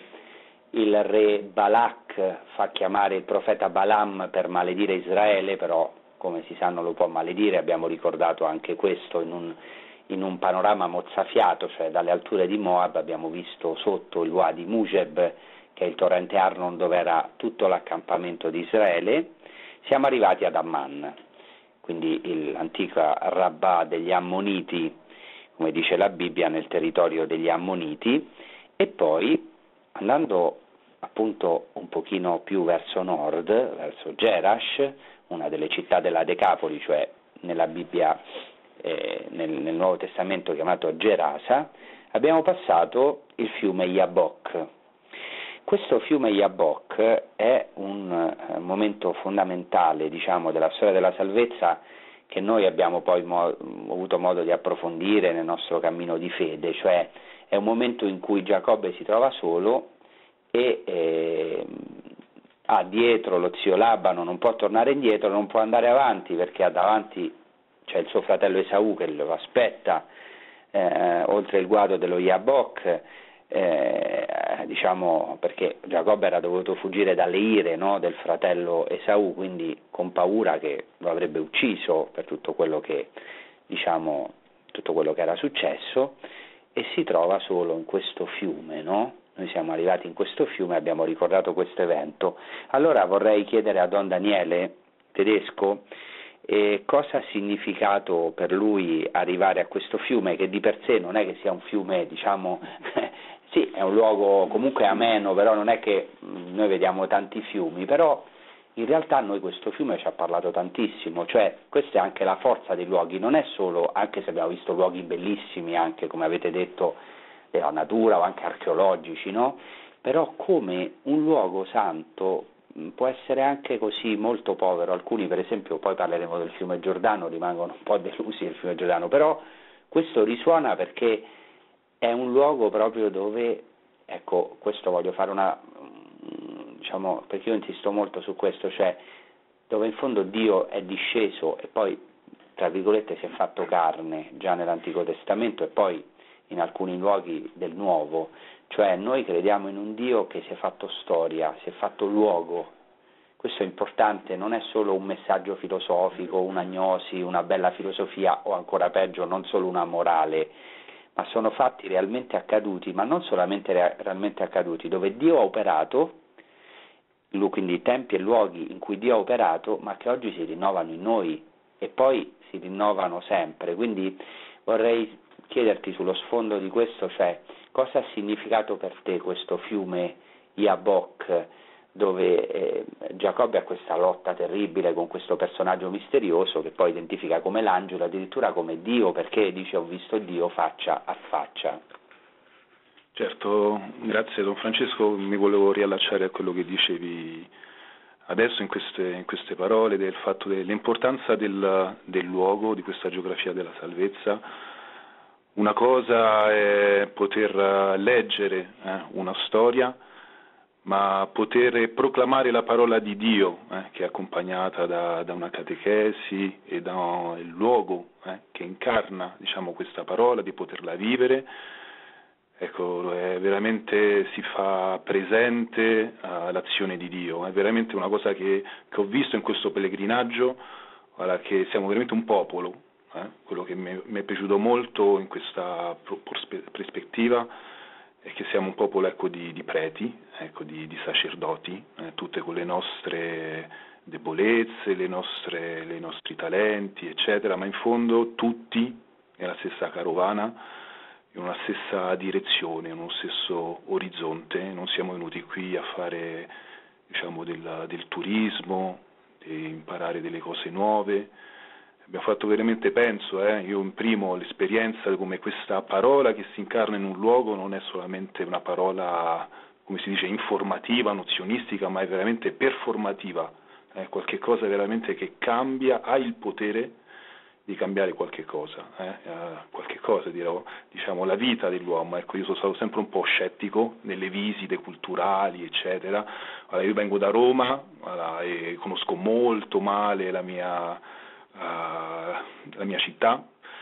il re Balak fa chiamare il profeta Balaam per maledire Israele, però come si sa non lo può maledire, abbiamo ricordato anche questo in un, in un panorama mozzafiato, cioè dalle alture di Moab abbiamo visto sotto il Wadi Mujeb, che è il torrente Arnon dove era tutto l'accampamento di Israele. Siamo arrivati ad Amman, quindi l'antica Rabbah degli Ammoniti, come dice la Bibbia, nel territorio degli Ammoniti, e poi andando appunto un pochino più verso nord, verso Gerash, una delle città della Decapoli, cioè nella Bibbia, eh, nel, nel Nuovo Testamento chiamato Gerasa, abbiamo passato il fiume Yabok. Questo fiume Yabok è un eh, momento fondamentale, diciamo, della storia della salvezza che noi abbiamo poi mo- avuto modo di approfondire nel nostro cammino di fede, cioè è un momento in cui Giacobbe si trova solo e eh, ha dietro lo zio Labano, non può tornare indietro, non può andare avanti perché ha davanti c'è il suo fratello Esaù che lo aspetta eh, oltre il guado dello Yabok, eh, diciamo perché Giacobbe era dovuto fuggire dalle ire, no, del fratello Esaù, quindi con paura che lo avrebbe ucciso per tutto quello che diciamo tutto quello che era successo, e si trova solo in questo fiume, no? Noi siamo arrivati in questo fiume e abbiamo ricordato questo evento. Allora vorrei chiedere a Don Daniele Tedesco eh, cosa ha significato per lui arrivare a questo fiume, che di per sé non è che sia un fiume, diciamo, sì, è un luogo comunque ameno, però non è che noi vediamo tanti fiumi, però in realtà a noi questo fiume ci ha parlato tantissimo, cioè questa è anche la forza dei luoghi, non è solo, anche se abbiamo visto luoghi bellissimi, anche come avete detto, della natura o anche archeologici, no? Però come un luogo santo può essere anche così molto povero, alcuni per esempio, poi parleremo del fiume Giordano, rimangono un po' delusi del fiume Giordano, però questo risuona perché è un luogo proprio dove, ecco, questo voglio fare una, diciamo, perché io insisto molto su questo, cioè dove in fondo Dio è disceso e poi, tra virgolette, si è fatto carne già nell'Antico Testamento e poi in alcuni luoghi del Nuovo, cioè noi crediamo in un Dio che si è fatto storia, si è fatto luogo. Questo è importante, non è solo un messaggio filosofico, un'agnosi, una bella filosofia o ancora peggio non solo una morale, ma sono fatti realmente accaduti, ma non solamente realmente accaduti, dove Dio ha operato, quindi i tempi e luoghi in cui Dio ha operato, ma che oggi si rinnovano in noi e poi si rinnovano sempre. Quindi vorrei chiederti sullo sfondo di questo, cioè cosa ha significato per te questo fiume Yabok, dove eh, Giacobbe ha questa lotta terribile con questo personaggio misterioso che poi identifica come l'angelo, addirittura come Dio, perché dice ho visto Dio faccia a faccia. Certo, grazie Don Francesco, mi volevo riallacciare a quello che dicevi adesso in queste, in queste parole, del fatto dell'importanza del, del luogo, di questa geografia della salvezza. Una cosa è poter leggere eh, una storia, ma poter proclamare la parola di Dio, eh, che è accompagnata da, da una catechesi e da il luogo eh, che incarna, diciamo, questa parola, di poterla vivere. Ecco, è veramente si fa presente uh, l'azione di Dio, è veramente una cosa che, che ho visto in questo pellegrinaggio. allora, che siamo veramente un popolo. Eh? Quello che mi, mi è piaciuto molto in questa prospettiva è che siamo un popolo, ecco, di, di preti, ecco, di, di sacerdoti, eh, tutte con le nostre debolezze, le nostre, i nostri talenti, eccetera, ma in fondo tutti nella stessa carovana, in una stessa direzione, in uno stesso orizzonte. Non siamo venuti qui a fare, diciamo, del, del turismo, di imparare delle cose nuove. Abbiamo fatto veramente, penso, eh, io imprimo l'esperienza come questa parola che si incarna in un luogo non è solamente una parola, come si dice, informativa, nozionistica, ma è veramente performativa, eh, qualche cosa veramente che cambia, ha il potere di cambiare qualche cosa, eh, eh, qualche cosa, dirò, diciamo, la vita dell'uomo. Ecco, io sono stato sempre un po' scettico nelle visite culturali, eccetera. Allora, io vengo da Roma, allora, e conosco molto male la mia Uh, la mia città,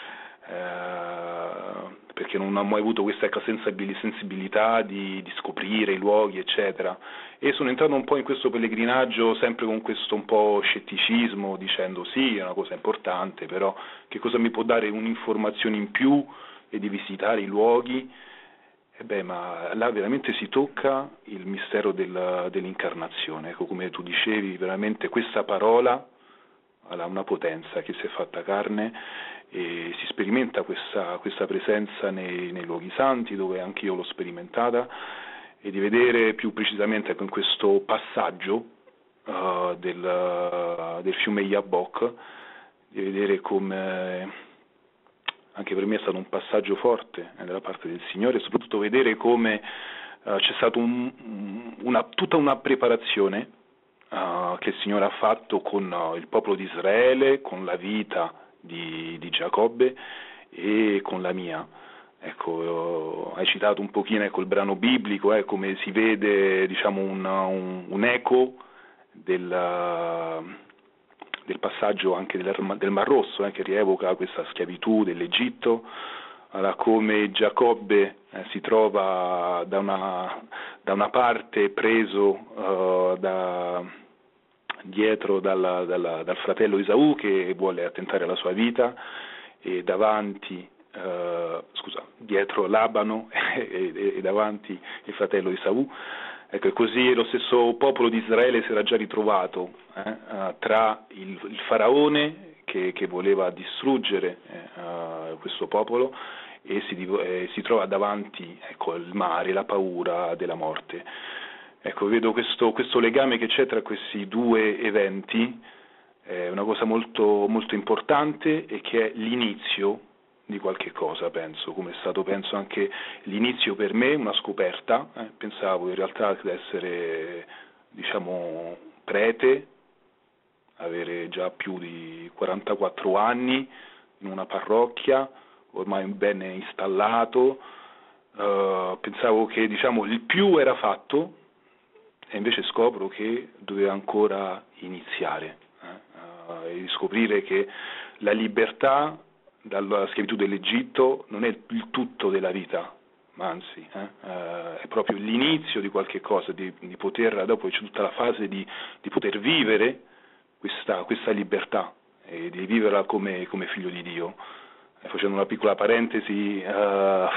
uh, perché non ho mai avuto questa sensibilità di, di scoprire i luoghi, eccetera, e sono entrato un po' in questo pellegrinaggio sempre con questo un po' scetticismo, dicendo sì, è una cosa importante, però che cosa mi può dare un'informazione in più e di visitare i luoghi? E beh, ma là veramente si tocca il mistero del, dell'incarnazione. Ecco, come tu dicevi, veramente questa parola ha una potenza che si è fatta carne, e si sperimenta questa, questa presenza nei, nei luoghi santi, dove anche io l'ho sperimentata, e di vedere più precisamente, ecco, in questo passaggio uh, del, del fiume Yabok, di vedere come anche per me è stato un passaggio forte eh, dalla parte del Signore, e soprattutto vedere come uh, c'è stata un, una, tutta una preparazione Uh, che il Signore ha fatto con uh, il popolo di Israele, con la vita di, di Giacobbe e con la mia. Ecco, uh, hai citato un pochino, ecco, il brano biblico, eh, come si vede, diciamo, un, un, un eco del, uh, del passaggio anche del, del Mar Rosso, eh, che rievoca questa schiavitù dell'Egitto. Allora, come Giacobbe eh, si trova da una, da una parte preso uh, da, dietro dalla, dalla, dal fratello Esaù, che vuole attentare alla sua vita, e davanti, uh, scusa, dietro Labano e, e, e davanti il fratello Esaù. Ecco, e così lo stesso popolo di Israele si era già ritrovato eh, uh, tra il, il faraone che, che voleva distruggere eh, uh, questo popolo, e si, eh, si trova davanti, ecco, il mare, la paura della morte. Ecco, vedo questo, questo legame che c'è tra questi due eventi, è una cosa molto, molto importante, e che è l'inizio di qualche cosa, penso, come è stato, penso, anche l'inizio per me, una scoperta. Eh, pensavo in realtà di essere, diciamo, prete, avere già più di quarantaquattro anni in una parrocchia, ormai ben installato, uh, pensavo che, diciamo, il più era fatto, e invece scopro che doveva ancora iniziare, eh? uh, e scoprire che la libertà dalla schiavitù dell'Egitto non è il tutto della vita, ma anzi eh? uh, è proprio l'inizio di qualche cosa, di, di poter, dopo c'è tutta la fase di, di poter vivere questa, questa libertà, e di viverla come, come figlio di Dio. Facendo una piccola parentesi, uh,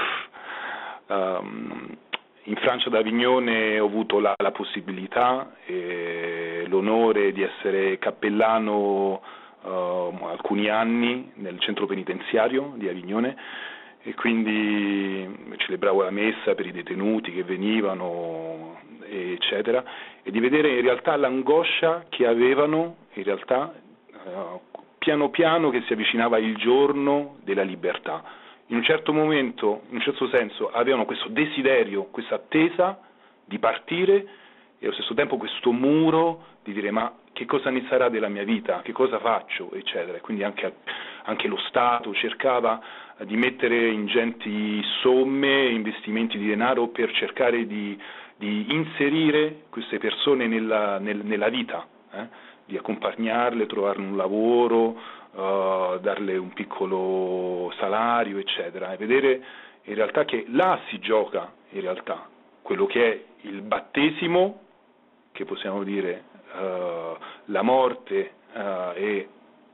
um, in Francia, ad Avignone, ho avuto la, la possibilità e l'onore di essere cappellano uh, alcuni anni nel centro penitenziario di Avignone, e quindi celebravo la messa per i detenuti che venivano, eccetera, e di vedere in realtà l'angoscia che avevano, in realtà, uh, piano piano, che si avvicinava il giorno della libertà. In un certo momento, in un certo senso, avevano questo desiderio, questa attesa di partire, e allo stesso tempo questo muro di dire: ma che cosa ne sarà della mia vita, che cosa faccio, eccetera. E quindi anche, anche lo Stato cercava di mettere ingenti somme, investimenti di denaro, per cercare di, di inserire queste persone nella, nel, nella vita, eh? di accompagnarle, trovarne un lavoro, uh, darle un piccolo salario, eccetera, e vedere in realtà che là si gioca, in realtà, quello che è il battesimo, che possiamo dire uh, la morte uh, e,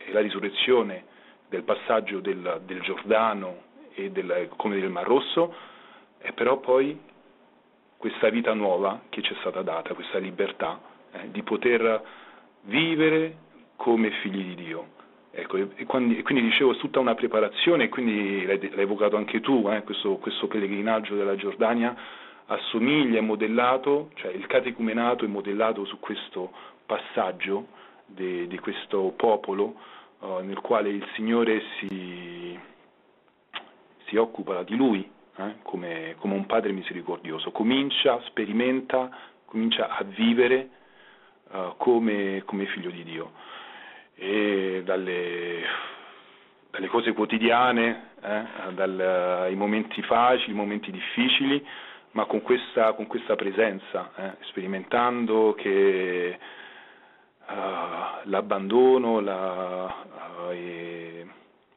e la risurrezione del passaggio del, del Giordano e del, come del Mar Rosso, e però poi questa vita nuova che ci è stata data, questa libertà eh, di poter vivere come figli di Dio. Ecco, e, quindi, e quindi dicevo, è tutta una preparazione, e quindi l'hai, l'hai evocato anche tu, eh, questo, questo pellegrinaggio della Giordania assomiglia, è modellato, cioè il catecumenato è modellato su questo passaggio de, di questo popolo uh, nel quale il Signore si, si occupa di lui eh, come, come un padre misericordioso, comincia, sperimenta, comincia a vivere uh, come, come figlio di Dio. E dalle, dalle cose quotidiane, eh, dai momenti facili, i momenti difficili, ma con questa, con questa presenza, eh, sperimentando che uh, l'abbandono, la, uh, e,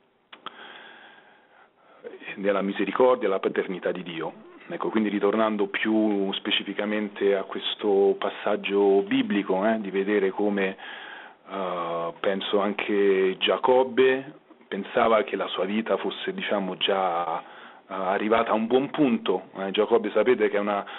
e nella misericordia, la paternità di Dio. Ecco, quindi ritornando più specificamente a questo passaggio biblico, eh, di vedere come Uh, penso anche Giacobbe pensava che la sua vita fosse, diciamo, già uh, arrivata a un buon punto. eh, Giacobbe, sapete che è una,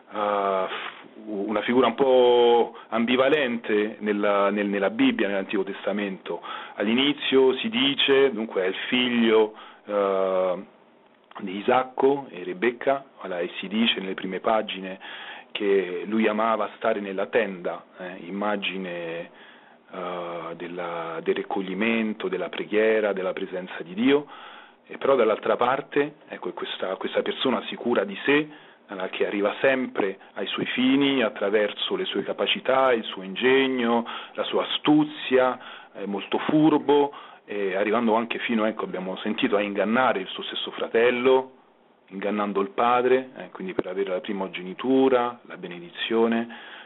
uh, una figura un po' ambivalente nella, nel, nella Bibbia, nell'Antico Testamento. All'inizio si dice, dunque è il figlio uh, di Isacco e Rebecca, allora, e si dice nelle prime pagine che lui amava stare nella tenda, eh, immagine Uh, della, del raccoglimento, della preghiera, della presenza di Dio, e però dall'altra parte ecco, questa, questa persona sicura di sé, uh, che arriva sempre ai suoi fini attraverso le sue capacità, il suo ingegno, la sua astuzia, è molto furbo, e arrivando anche fino, ecco, abbiamo sentito, a ingannare il suo stesso fratello, ingannando il padre, eh, quindi per avere la primogenitura, la benedizione,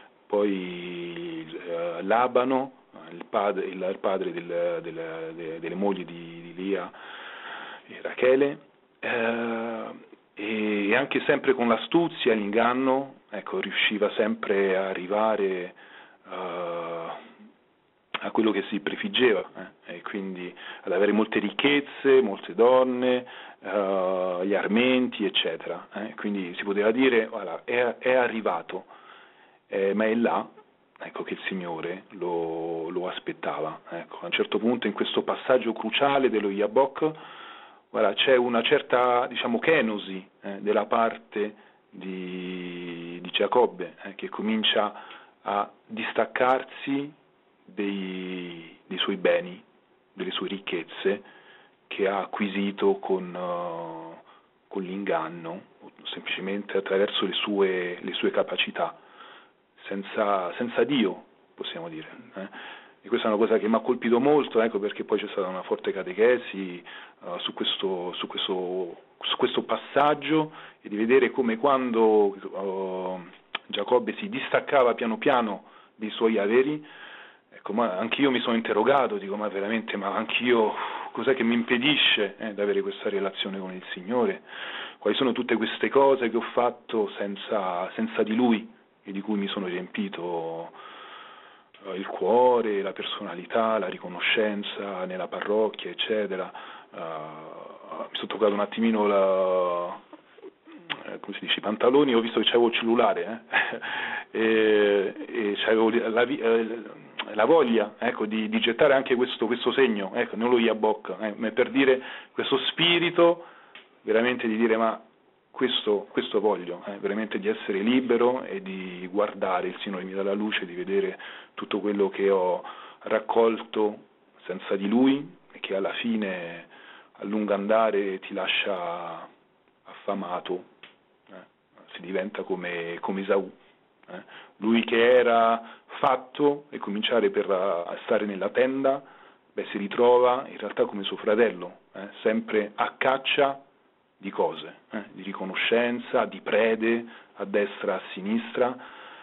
poi uh, Labano, il padre, il padre del, del, de, delle mogli di, di Lia e Rachele, eh, e anche sempre con l'astuzia e l'inganno, ecco, riusciva sempre a arrivare uh, a quello che si prefiggeva, eh, e quindi ad avere molte ricchezze, molte donne, uh, gli armenti, eccetera. Eh, quindi si poteva dire, voilà, è, è arrivato, eh, ma è là, ecco, che il Signore lo, lo aspettava. Ecco, a un certo punto, in questo passaggio cruciale dello Yabok, guarda, c'è una certa, diciamo, kenosi eh, della parte di, di Giacobbe, eh, che comincia a distaccarsi dei, dei suoi beni, delle sue ricchezze che ha acquisito con, uh, con l'inganno, semplicemente attraverso le sue, le sue capacità. Senza, senza Dio, possiamo dire. Eh? E questa è una cosa che mi ha colpito molto, ecco, perché poi c'è stata una forte catechesi uh, su, questo, su, questo, su questo passaggio, e di vedere come quando uh, Giacobbe si distaccava piano piano dei suoi averi, ecco, ma anch'io mi sono interrogato, dico, ma veramente, ma anch'io, cos'è che mi impedisce eh, di avere questa relazione con il Signore? Quali sono tutte queste cose che ho fatto senza, senza di Lui, e di cui mi sono riempito uh, il cuore, la personalità, la riconoscenza nella parrocchia, eccetera. Uh, mi sono toccato un attimino la, eh, come si dice, i pantaloni, ho visto che c'avevo il cellulare eh? e, e c'avevo la, eh, la voglia, ecco, di, di gettare anche questo, questo segno, ecco, non lo Yabok, eh, per dire questo spirito, veramente di dire, ma Questo, questo voglio, eh, veramente di essere libero e di guardare, il Signore mi dà la luce di vedere tutto quello che ho raccolto senza di Lui, e che alla fine, a lungo andare, ti lascia affamato, eh, si diventa come, come Esaù. Eh. Lui che era fatto e cominciare per a stare nella tenda, beh, si ritrova in realtà come suo fratello, eh, sempre a caccia di cose, eh, di riconoscenza, di prede a destra, a sinistra,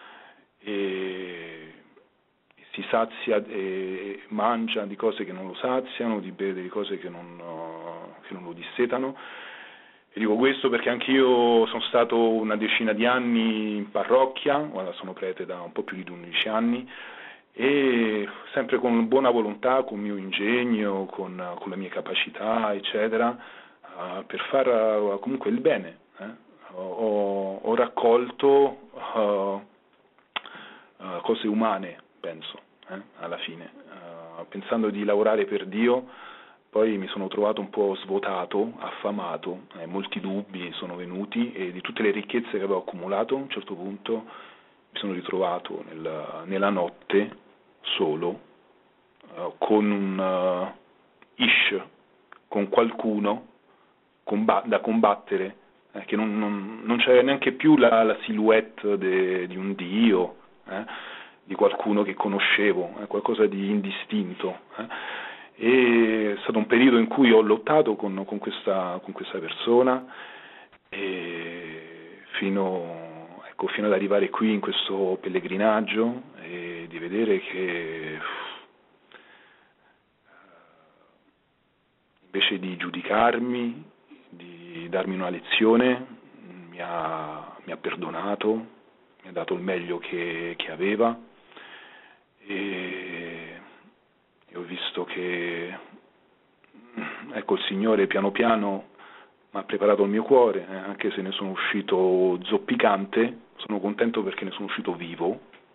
e si sazia e mangia di cose che non lo saziano, di bere di cose che non, che non lo dissetano. E dico questo perché anch'io sono stato una decina di anni in parrocchia, guarda, sono prete da un po' più di undici anni, e sempre con buona volontà, con mio ingegno, con, con le mie capacità, eccetera, uh, per fare uh, comunque il bene. Eh? Ho, ho raccolto uh, uh, cose umane, penso, eh? alla fine. Uh, pensando di lavorare per Dio, poi mi sono trovato un po' svuotato, affamato, eh, molti dubbi sono venuti e di tutte le ricchezze che avevo accumulato, a un certo punto mi sono ritrovato nel, nella notte solo, uh, con un uh, ish, con qualcuno comba- da combattere, eh, che non, non, non c'era neanche più la, la silhouette de, di un dio, eh, di qualcuno che conoscevo, eh, qualcosa di indistinto. Eh. E è stato un periodo in cui ho lottato con, con, questa, con questa persona e fino, ecco, fino ad arrivare qui in questo pellegrinaggio e di vedere che invece di giudicarmi, di darmi una lezione, mi ha, mi ha perdonato, mi ha dato il meglio che, che aveva e, e ho visto che, ecco, il Signore piano piano mi ha preparato il mio cuore, eh, anche se ne sono uscito zoppicante, sono contento perché ne sono uscito vivo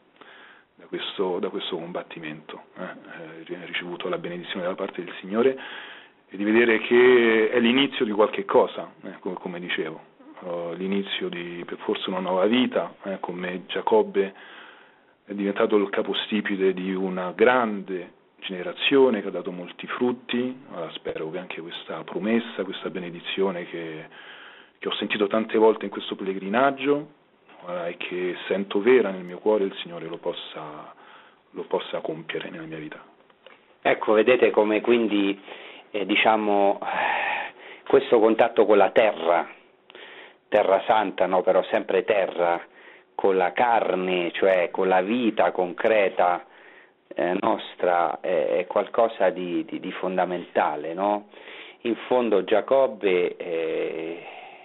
da questo, da questo combattimento, eh, ho ricevuto la benedizione da parte del Signore e di vedere che è l'inizio di qualche cosa, eh, come, come dicevo, uh, l'inizio di forse una nuova vita, eh, come Giacobbe è diventato il capostipite di una grande generazione che ha dato molti frutti. Allora, spero che anche questa promessa, questa benedizione che, che ho sentito tante volte in questo pellegrinaggio uh, e che sento vera nel mio cuore, il Signore lo possa, lo possa compiere nella mia vita. Ecco, vedete come quindi Eh, diciamo questo contatto con la terra, terra santa, no, però sempre terra, con la carne, cioè con la vita concreta eh, nostra, è, è qualcosa di, di, di fondamentale, no? In fondo Giacobbe eh,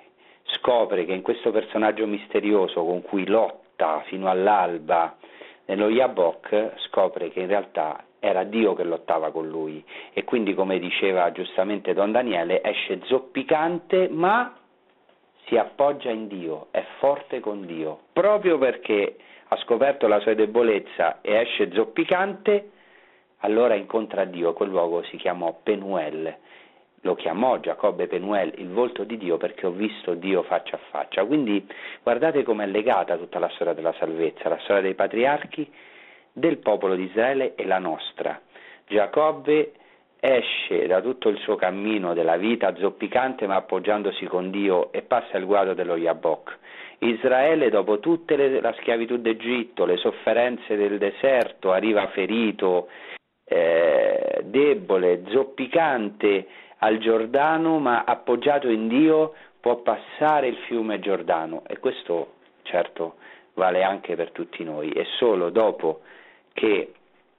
scopre che in questo personaggio misterioso con cui lotta fino all'alba nello Yabok, scopre che in realtà era Dio che lottava con lui e quindi, come diceva giustamente Don Daniele, esce zoppicante ma si appoggia in Dio, è forte con Dio, proprio perché ha scoperto la sua debolezza e esce zoppicante, allora incontra Dio. Quel luogo si chiamò Penuel, lo chiamò Giacobbe Penuel, il volto di Dio, perché ho visto Dio faccia a faccia. Quindi guardate com'è legata tutta la storia della salvezza, la storia dei patriarchi, del popolo di Israele e la nostra. Giacobbe esce da tutto il suo cammino della vita zoppicante ma appoggiandosi con Dio e passa il guado dello Yabok. Israele, dopo tutta la schiavitù d'Egitto, le sofferenze del deserto, arriva ferito, eh, debole, zoppicante al Giordano, ma appoggiato in Dio può passare il fiume Giordano, e questo certo vale anche per tutti noi. E solo dopo che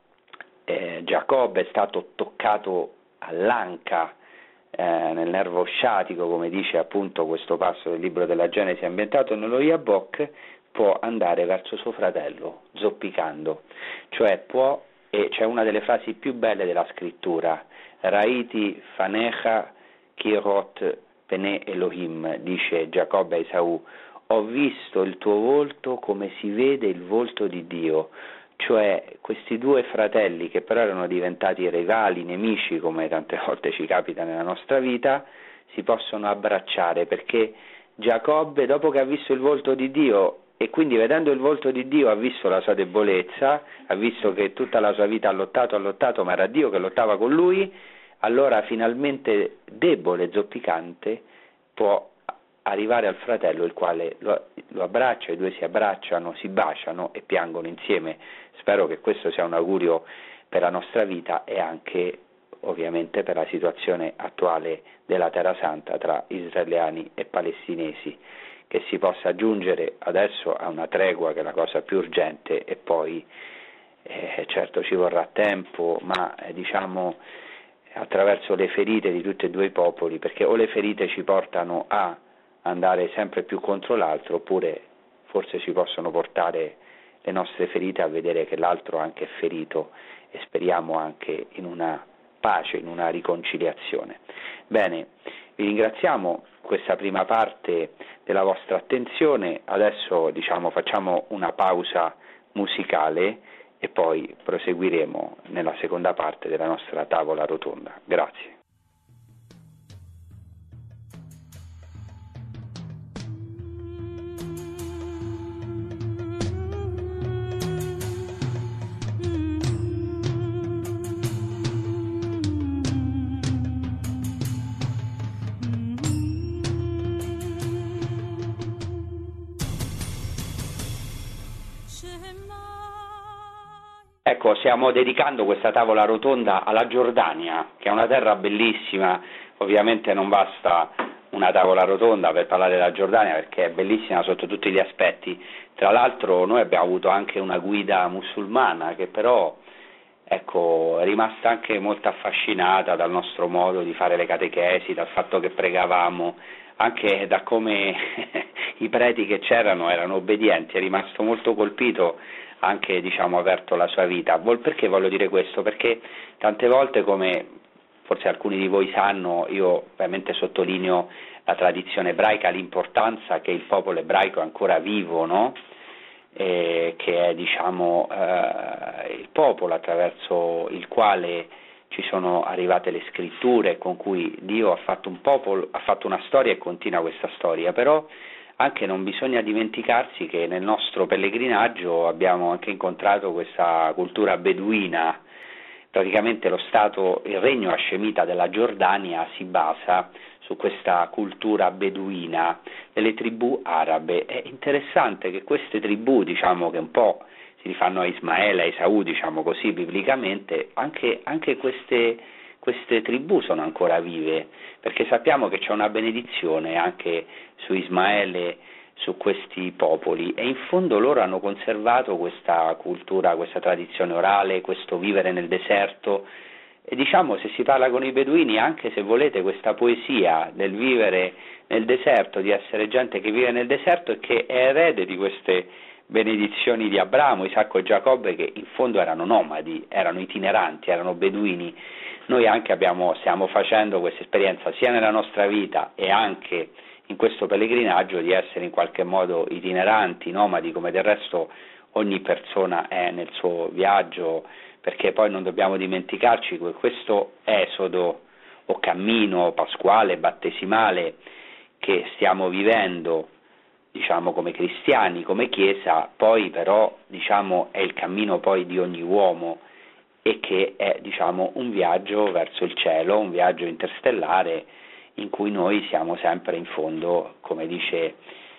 eh, Giacobbe è stato toccato all'anca, eh, nel nervo sciatico, come dice appunto questo passo del libro della Genesi ambientato nello Yabok, può andare verso suo fratello zoppicando, cioè può, e c'è una delle frasi più belle della scrittura, Raiti fanecha kirot pene Elohim, dice Giacobbe a Esaù, ho visto il tuo volto come si vede il volto di Dio. Cioè questi due fratelli, che però erano diventati rivali, nemici, come tante volte ci capita nella nostra vita, si possono abbracciare, perché Giacobbe, dopo che ha visto il volto di Dio, e quindi vedendo il volto di Dio ha visto la sua debolezza, ha visto che tutta la sua vita ha lottato, ha lottato, ma era Dio che lottava con lui, allora finalmente debole, zoppicante, può arrivare al fratello, il quale lo, lo abbraccia, i due si abbracciano, si baciano e piangono insieme. Spero che questo sia un augurio per la nostra vita e anche ovviamente per la situazione attuale della Terra Santa tra israeliani e palestinesi, che si possa giungere adesso a una tregua, che è la cosa più urgente, e poi eh, certo ci vorrà tempo, ma eh, diciamo attraverso le ferite di tutti e due i popoli, perché o le ferite ci portano a andare sempre più contro l'altro, oppure forse ci possono portare le nostre ferite, a vedere che l'altro anche è ferito e speriamo anche in una pace, in una riconciliazione. Bene, vi ringraziamo questa prima parte della vostra attenzione, adesso diciamo facciamo una pausa musicale e poi proseguiremo nella seconda parte della nostra tavola rotonda. Grazie. Ecco, stiamo dedicando questa tavola rotonda alla Giordania, che è una terra bellissima. Ovviamente non basta una tavola rotonda per parlare della Giordania, perché è bellissima sotto tutti gli aspetti. Tra l'altro noi abbiamo avuto anche una guida musulmana che però ecco, è rimasta anche molto affascinata dal nostro modo di fare le catechesi, dal fatto che pregavamo, anche da come i preti che c'erano erano obbedienti. È rimasto molto colpito, anche diciamo aperto la sua vita. Perché voglio dire questo? Perché tante volte, come forse alcuni di voi sanno, io ovviamente sottolineo la tradizione ebraica, l'importanza che il popolo ebraico è ancora vivo, no? E che è diciamo eh, il popolo attraverso il quale ci sono arrivate le scritture, con cui Dio ha fatto un popolo, ha fatto una storia e continua questa storia. Però anche non bisogna dimenticarsi che nel nostro pellegrinaggio abbiamo anche incontrato questa cultura beduina. Praticamente lo stato, il regno hascemita della Giordania si basa su questa cultura beduina delle tribù arabe. È interessante che queste tribù, diciamo che un po' si rifanno a Ismaele, a Esaù, diciamo così biblicamente, anche, anche queste queste tribù sono ancora vive, perché sappiamo che c'è una benedizione anche su Ismaele, su questi popoli, e in fondo loro hanno conservato questa cultura, questa tradizione orale, questo vivere nel deserto. E diciamo, se si parla con i beduini, anche se volete, questa poesia del vivere nel deserto, di essere gente che vive nel deserto e che è erede di queste benedizioni di Abramo, Isacco e Giacobbe, che in fondo erano nomadi, erano itineranti, erano beduini. Noi anche abbiamo, stiamo facendo questa esperienza sia nella nostra vita e anche in questo pellegrinaggio di essere in qualche modo itineranti, nomadi, come del resto ogni persona è nel suo viaggio, perché poi non dobbiamo dimenticarci che questo esodo o cammino pasquale, battesimale che stiamo vivendo, diciamo come cristiani, come Chiesa, poi però diciamo è il cammino poi di ogni uomo, e che è diciamo un viaggio verso il cielo, un viaggio interstellare in cui noi siamo sempre in fondo, come dice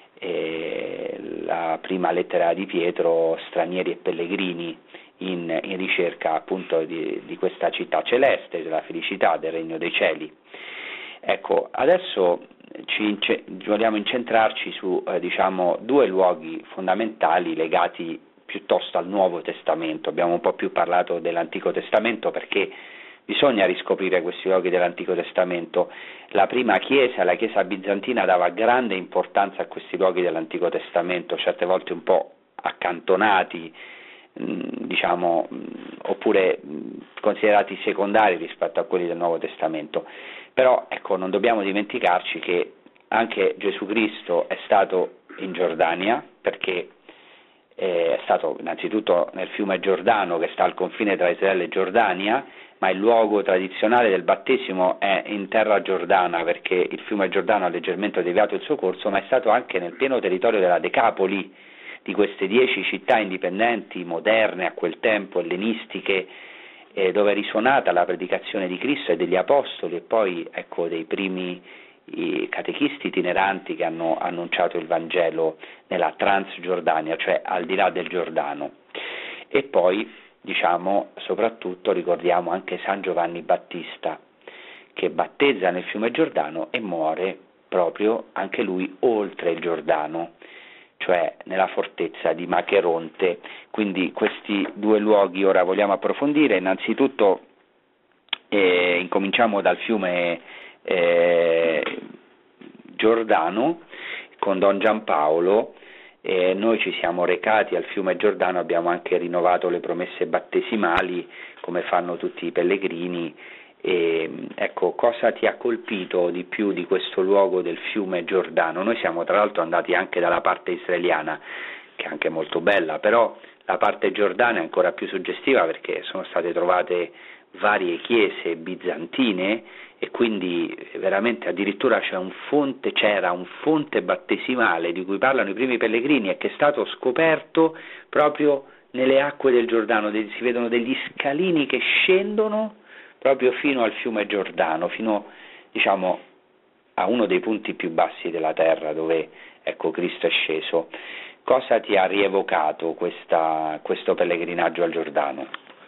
eh, la prima lettera di Pietro, stranieri e pellegrini in, in ricerca appunto di, di questa città celeste, della felicità, del regno dei cieli. Ecco, adesso ci ince- vogliamo incentrarci su eh, diciamo due luoghi fondamentali legati piuttosto al Nuovo Testamento. Abbiamo un po' più parlato dell'Antico Testamento perché bisogna riscoprire questi luoghi dell'Antico Testamento. La prima Chiesa, la Chiesa bizantina, dava grande importanza a questi luoghi dell'Antico Testamento, certe volte un po' accantonati, mh, diciamo, mh, oppure mh, considerati secondari rispetto a quelli del Nuovo Testamento. Però ecco, non dobbiamo dimenticarci che anche Gesù Cristo è stato in Giordania, perché è stato innanzitutto nel fiume Giordano, che sta al confine tra Israele e Giordania, ma il luogo tradizionale del battesimo è in terra giordana, perché il fiume Giordano ha leggermente deviato il suo corso, ma è stato anche nel pieno territorio della Decapoli, di queste dieci città indipendenti, moderne a quel tempo, ellenistiche, eh, dove è risuonata la predicazione di Cristo e degli Apostoli, e poi ecco dei primi i catechisti itineranti che hanno annunciato il Vangelo nella Transgiordania, cioè al di là del Giordano. E poi diciamo soprattutto ricordiamo anche San Giovanni Battista, che battezza nel fiume Giordano e muore proprio anche lui oltre il Giordano, cioè nella fortezza di Macheronte. Quindi questi due luoghi ora vogliamo approfondire. Innanzitutto eh, incominciamo dal fiume eh, Giordano con Don Giampaolo, e noi ci siamo recati al fiume Giordano, abbiamo anche rinnovato le promesse battesimali come fanno tutti i pellegrini. E, ecco, cosa ti ha colpito di più di questo luogo del fiume Giordano? Noi siamo tra l'altro andati anche dalla parte israeliana, che è anche molto bella, però la parte giordana è ancora più suggestiva perché sono state trovate varie chiese bizantine e quindi veramente addirittura c'è un fonte, c'era un fonte battesimale di cui parlano i primi pellegrini e che è stato scoperto proprio nelle acque del Giordano. Si vedono degli scalini che scendono proprio fino al fiume Giordano, fino, diciamo, a uno dei punti più bassi della terra dove, ecco, Cristo è sceso. Cosa ti ha rievocato questa, questo pellegrinaggio al Giordano?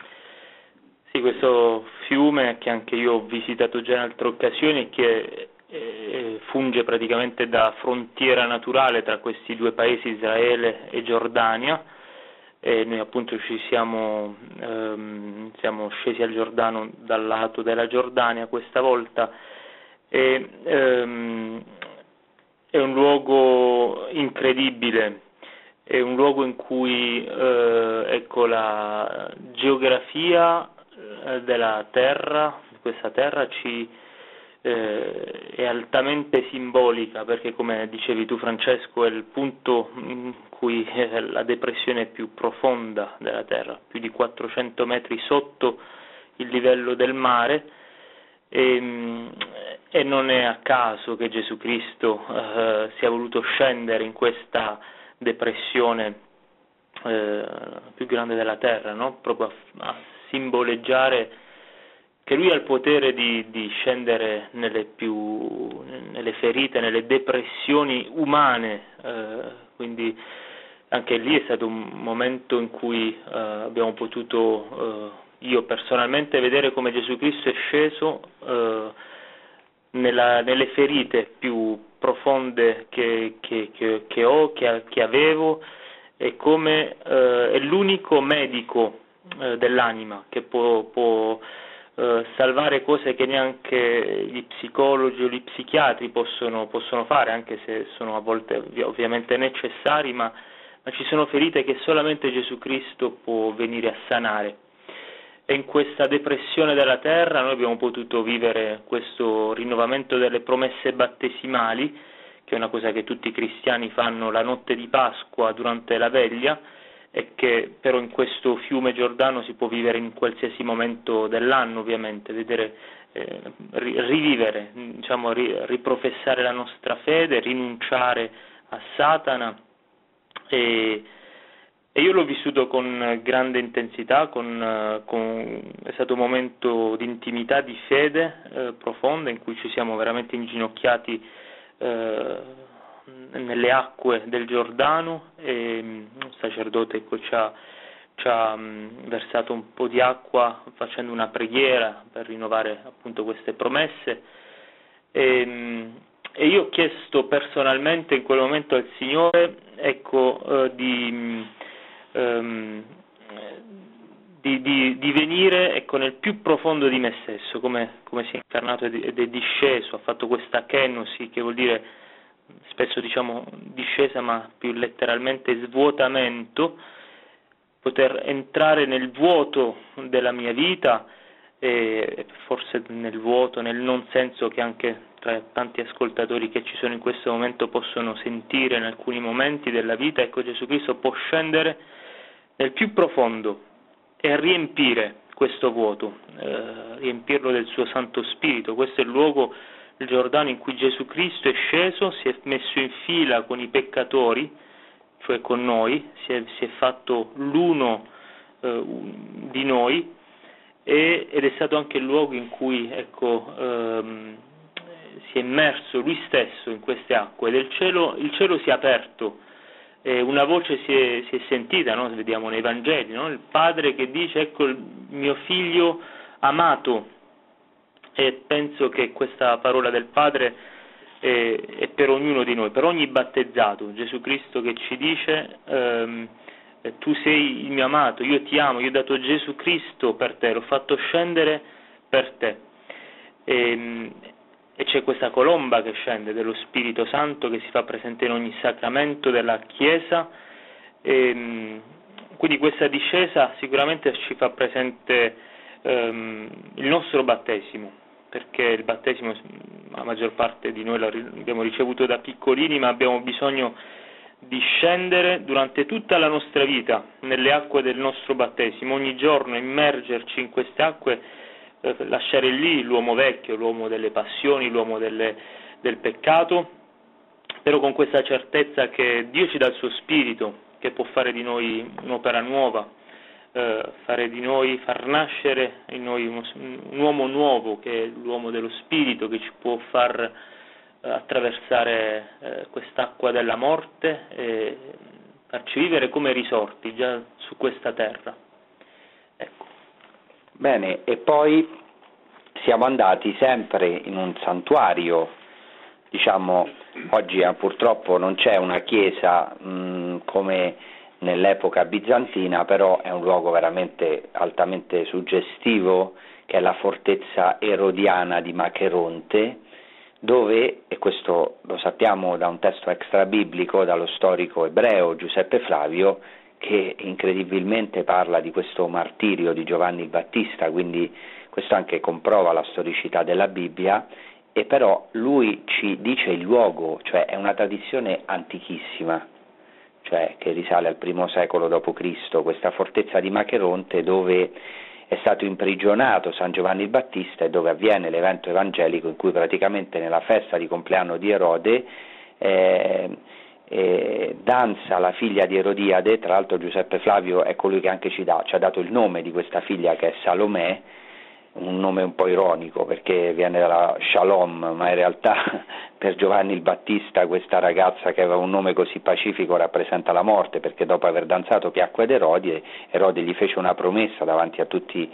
Sì, questo fiume che anche io ho visitato già in altre occasioni, che eh, funge praticamente da frontiera naturale tra questi due paesi, Israele e Giordania. E noi appunto ci siamo, ehm, siamo scesi al Giordano dal lato della Giordania questa volta e, ehm, è un luogo incredibile, è un luogo in cui eh, ecco, la geografia della terra, di questa terra ci eh, è altamente simbolica, perché come dicevi tu Francesco è il punto in cui eh, la depressione è più profonda della terra, più di quattrocento metri sotto il livello del mare e, e non è a caso che Gesù Cristo eh, sia voluto scendere in questa depressione eh, più grande della terra, no? Proprio a, a simboleggiare che lui ha il potere di, di scendere nelle più nelle ferite, nelle depressioni umane, eh, quindi anche lì è stato un momento in cui eh, abbiamo potuto, eh, io personalmente, vedere come Gesù Cristo è sceso eh, nella, nelle ferite più profonde che, che, che, che ho, che, che avevo, e come eh, è l'unico medico eh, dell'anima che può, può eh, salvare cose che neanche gli psicologi o gli psichiatri possono, possono fare, anche se sono a volte ovviamente necessari, ma, ma ci sono ferite che solamente Gesù Cristo può venire a sanare. E in questa depressione della terra noi abbiamo potuto vivere questo rinnovamento delle promesse battesimali, che è una cosa che tutti i cristiani fanno la notte di Pasqua durante la veglia, e che però in questo fiume Giordano si può vivere in qualsiasi momento dell'anno, ovviamente, vedere, eh, rivivere, diciamo, riprofessare la nostra fede, rinunciare a Satana, e, e io l'ho vissuto con grande intensità, con, con, è stato un momento di intimità, di fede eh, profonda, in cui ci siamo veramente inginocchiati eh, nelle acque del Giordano, e un sacerdote ecco, ci ha, ci ha mh, versato un po' di acqua facendo una preghiera per rinnovare appunto queste promesse, e, mh, e io ho chiesto personalmente in quel momento al Signore ecco, eh, di, mh, ehm, di, di, di venire ecco, nel più profondo di me stesso, come, come si è incarnato ed è disceso, ha fatto questa kenosi, che vuol dire spesso diciamo discesa, ma più letteralmente svuotamento, poter entrare nel vuoto della mia vita, e forse nel vuoto, nel non senso che anche tra tanti ascoltatori che ci sono in questo momento possono sentire in alcuni momenti della vita. Ecco, Gesù Cristo può scendere nel più profondo e riempire questo vuoto, eh, riempirlo del suo Santo Spirito. Questo è il luogo, il Giordano, in cui Gesù Cristo è sceso, si è messo in fila con i peccatori, cioè con noi, si è, si è fatto l'uno eh, di noi, e, ed è stato anche il luogo in cui ecco, ehm, si è immerso lui stesso in queste acque. Del cielo, il cielo si è aperto, e una voce si è, si è sentita, no? Vediamo nei Vangeli, no? Il padre che dice: ecco il mio figlio amato. E penso che questa parola del Padre è, è per ognuno di noi, per ogni battezzato. Gesù Cristo che ci dice ehm, tu sei il mio amato, io ti amo, io ho dato Gesù Cristo per te, l'ho fatto scendere per te. E, e c'è questa colomba che scende dello Spirito Santo che si fa presente in ogni sacramento della Chiesa, e quindi questa discesa sicuramente ci fa presente ehm, il nostro battesimo, perché il battesimo la maggior parte di noi l'abbiamo ricevuto da piccolini, ma abbiamo bisogno di scendere durante tutta la nostra vita nelle acque del nostro battesimo, ogni giorno immergerci in queste acque, eh, lasciare lì l'uomo vecchio, l'uomo delle passioni, l'uomo delle, del peccato, però con questa certezza che Dio ci dà il suo Spirito, che può fare di noi un'opera nuova, eh, fare di noi, far nascere in noi uno, un uomo nuovo, che è l'uomo dello Spirito, che ci può far eh, attraversare eh, quest'acqua della morte e farci vivere come risorti già su questa terra. Ecco. Bene, e poi siamo andati sempre in un santuario, diciamo, oggi eh, purtroppo non c'è una chiesa mh, come nell'epoca bizantina, però è un luogo veramente altamente suggestivo, che è la fortezza erodiana di Macheronte, dove, e questo lo sappiamo da un testo extrabiblico, dallo storico ebreo Giuseppe Flavio, che incredibilmente parla di questo martirio di Giovanni il Battista, quindi questo anche comprova la storicità della Bibbia, e però lui ci dice il luogo, cioè è una tradizione antichissima, cioè che risale al primo secolo dopo Cristo, questa fortezza di Macheronte dove è stato imprigionato San Giovanni il Battista e dove avviene l'evento evangelico in cui praticamente nella festa di compleanno di Erode eh, eh, danza la figlia di Erodiade. Tra l'altro Giuseppe Flavio è colui che anche ci, dà, ci ha dato il nome di questa figlia, che è Salomè, un nome un po' ironico perché viene dalla Shalom, ma in realtà per Giovanni il Battista questa ragazza che aveva un nome così pacifico rappresenta la morte, perché dopo aver danzato piacque ad Erode, Erode gli fece una promessa davanti a tutti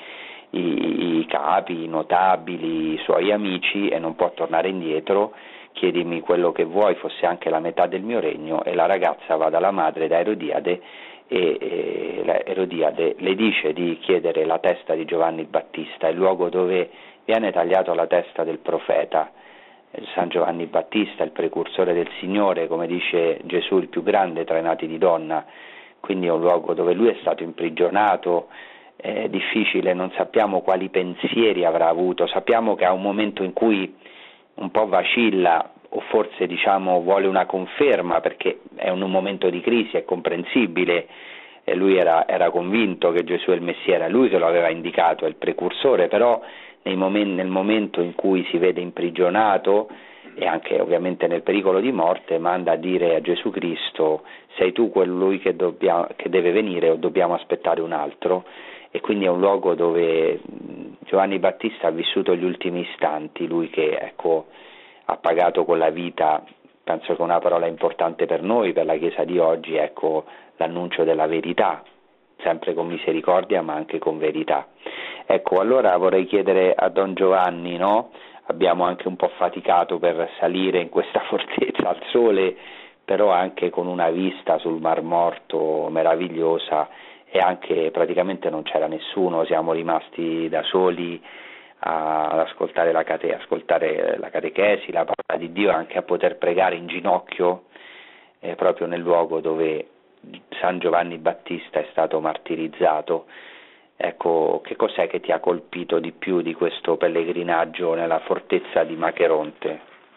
i, i capi, i notabili, i suoi amici, e non può tornare indietro: chiedimi quello che vuoi, fosse anche la metà del mio regno. E la ragazza va dalla madre, da Erodiade, e, e Erodiade le dice di chiedere la testa di Giovanni il Battista, il luogo dove viene tagliato la testa del profeta. San Giovanni Battista, il precursore del Signore, come dice Gesù, il più grande tra i nati di donna, quindi è un luogo dove lui è stato imprigionato, è difficile, non sappiamo quali pensieri avrà avuto, sappiamo che ha un momento in cui un po' vacilla, o forse diciamo vuole una conferma, perché è un momento di crisi, è comprensibile, e lui era, era convinto che Gesù è il Messia, era lui che lo aveva indicato, è il precursore, però nei momenti, nel momento in cui si vede imprigionato e anche ovviamente nel pericolo di morte, manda a dire a Gesù Cristo: sei tu colui che, dobbiamo, che deve venire o dobbiamo aspettare un altro? E quindi è un luogo dove Giovanni Battista ha vissuto gli ultimi istanti, lui che ecco ha pagato con la vita, penso che una parola importante per noi, per la Chiesa di oggi, ecco l'annuncio della verità, sempre con misericordia ma anche con verità. Ecco, allora vorrei chiedere a Don Giovanni, no? Abbiamo anche un po' faticato per salire in questa fortezza al sole, però anche con una vista sul Mar Morto meravigliosa, e anche praticamente non c'era nessuno, siamo rimasti da soli ad ascoltare la, cate- ascoltare la catechesi, la parola di Dio, e anche a poter pregare in ginocchio eh, proprio nel luogo dove San Giovanni Battista è stato martirizzato. Ecco, che cos'è che ti ha colpito di più di questo pellegrinaggio nella fortezza di Macheronte?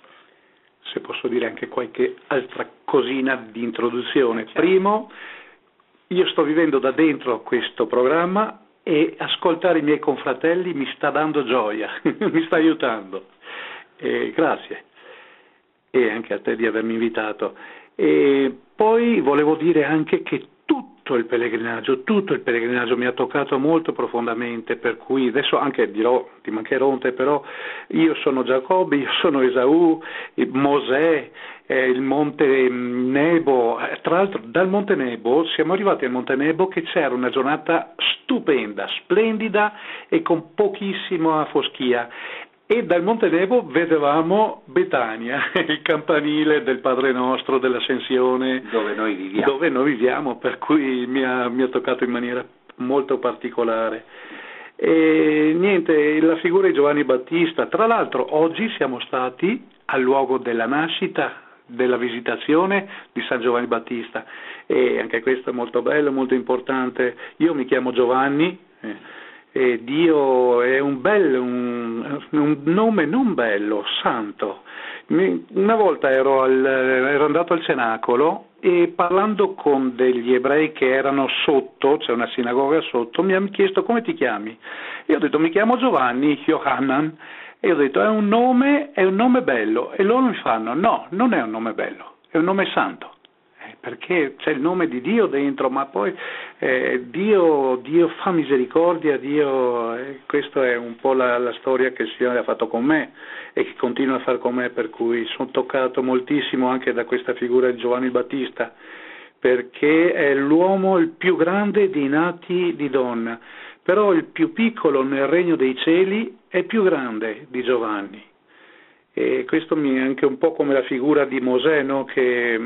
Se posso dire anche qualche altra cosina di introduzione. Certo. Primo, io sto vivendo da dentro questo programma e ascoltare i miei confratelli mi sta dando gioia, mi sta aiutando. Eh, grazie. E anche a te di avermi invitato. E poi volevo dire anche che tutto il pellegrinaggio, tutto il pellegrinaggio mi ha toccato molto profondamente, per cui adesso anche dirò di Macheronte, però io sono Giacobbe, io sono Esaù, Mosè, eh, il Monte Nebo. Tra l'altro dal Monte Nebo siamo arrivati al Monte Nebo che c'era una giornata stupenda, splendida e con pochissima foschia. E dal Monte Nebo vedevamo Betania, il campanile del Padre Nostro, dell'Ascensione, dove noi viviamo, dove noi viviamo, per cui mi ha, mi ha toccato in maniera molto particolare. E niente, la figura di Giovanni Battista, tra l'altro oggi siamo stati al luogo della nascita, della visitazione di San Giovanni Battista, e anche questo è molto bello, molto importante. Io mi chiamo Giovanni, eh, e Dio è un bello, un, un nome non bello, santo. Mi, una volta ero, al, ero andato al cenacolo e parlando con degli ebrei che erano sotto, c'è una sinagoga sotto, mi hanno chiesto come ti chiami. Io ho detto mi chiamo Giovanni, Yohanan, e ho detto è un nome, è un nome bello, e loro mi fanno no, non è un nome bello, è un nome santo. Perché c'è il nome di Dio dentro, ma poi eh, Dio, Dio fa misericordia, Dio, eh, questa è un po' la, la storia che il Signore ha fatto con me e che continua a fare con me, per cui sono toccato moltissimo anche da questa figura di Giovanni Battista, perché è l'uomo il più grande dei nati di donna, però il più piccolo nel regno dei cieli è più grande di Giovanni. E questo mi è anche un po' come la figura di Mosè, no? Che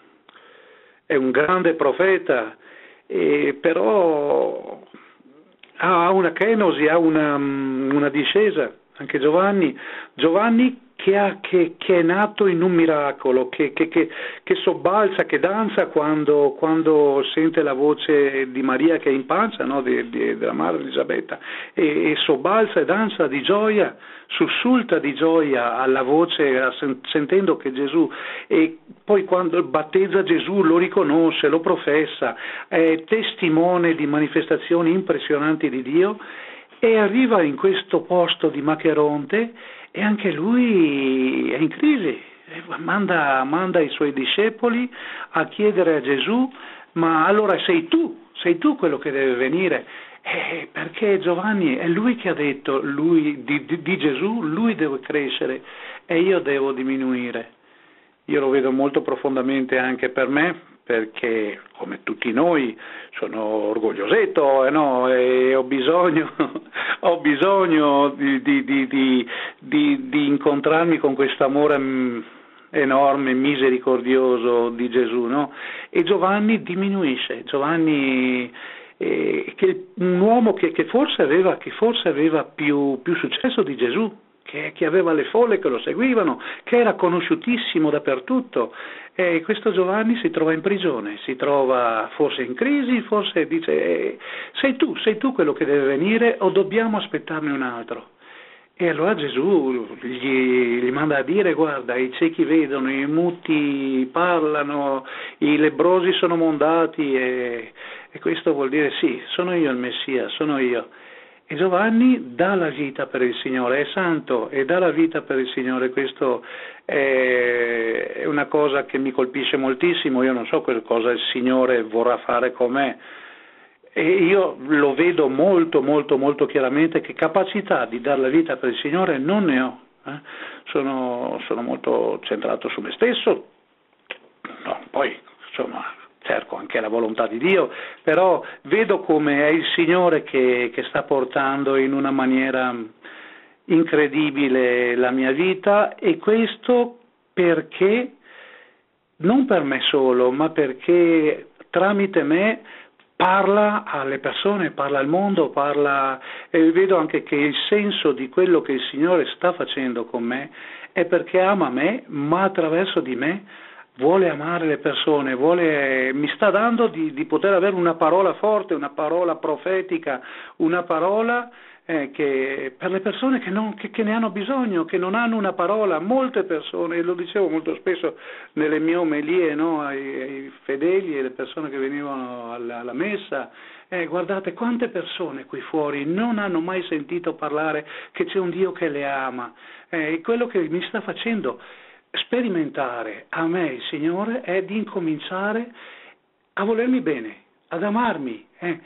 è un grande profeta, eh, però ha una kenosi, ha una, una discesa, anche Giovanni, Giovanni che, ha, che, che è nato in un miracolo, che, che, che, che sobbalza, che danza quando, quando sente la voce di Maria che è in pancia, no? di, di, della madre Elisabetta, e, e sobbalza e danza di gioia, sussulta di gioia alla voce, sentendo che Gesù, e poi quando battezza Gesù lo riconosce, lo professa, è testimone di manifestazioni impressionanti di Dio, e arriva in questo posto di Macheronte e anche lui è in crisi, manda, manda i suoi discepoli a chiedere a Gesù, ma allora sei tu, sei tu quello che deve venire. Eh, perché Giovanni è lui che ha detto lui, di, di, di Gesù, lui deve crescere e io devo diminuire. Io lo vedo molto profondamente anche per me, perché come tutti noi sono orgogliosetto, eh no, e ho bisogno, ho bisogno di, di, di, di, di, di incontrarmi con questo amore enorme, misericordioso di Gesù, no? E Giovanni diminuisce, Giovanni eh, che un uomo che, che forse aveva, che forse aveva più, più successo di Gesù, che, che aveva le folle che lo seguivano, che era conosciutissimo dappertutto, e questo Giovanni si trova in prigione, si trova forse in crisi, forse dice eh, sei tu, sei tu quello che deve venire o dobbiamo aspettarne un altro? E allora Gesù gli, gli manda a dire guarda, i ciechi vedono, i muti parlano, i lebbrosi sono mondati, e, e questo vuol dire sì, sono io il Messia, sono io. E Giovanni dà la vita per il Signore, è santo e dà la vita per il Signore. Questo è una cosa che mi colpisce moltissimo. Io non so cosa il Signore vorrà fare con me, e io lo vedo molto molto molto chiaramente che capacità di dare la vita per il Signore non ne ho. Eh? Sono, sono molto centrato su me stesso, no, poi insomma cerco anche la volontà di Dio, però vedo come è il Signore che, che sta portando in una maniera incredibile la mia vita, e questo perché, non per me solo, ma perché tramite me parla alle persone, parla al mondo, parla, e vedo anche che il senso di quello che il Signore sta facendo con me è perché ama me, ma attraverso di me vuole amare le persone, vuole, mi sta dando di, di poter avere una parola forte, una parola profetica, una parola eh, che per le persone che, non, che, che ne hanno bisogno, che non hanno una parola. Molte persone, e lo dicevo molto spesso nelle mie omelie, no, ai, ai fedeli e alle persone che venivano alla, alla messa, eh, guardate quante persone qui fuori non hanno mai sentito parlare che c'è un Dio che le ama, eh, e quello che mi sta facendo sperimentare a me il Signore è di incominciare a volermi bene, ad amarmi, eh,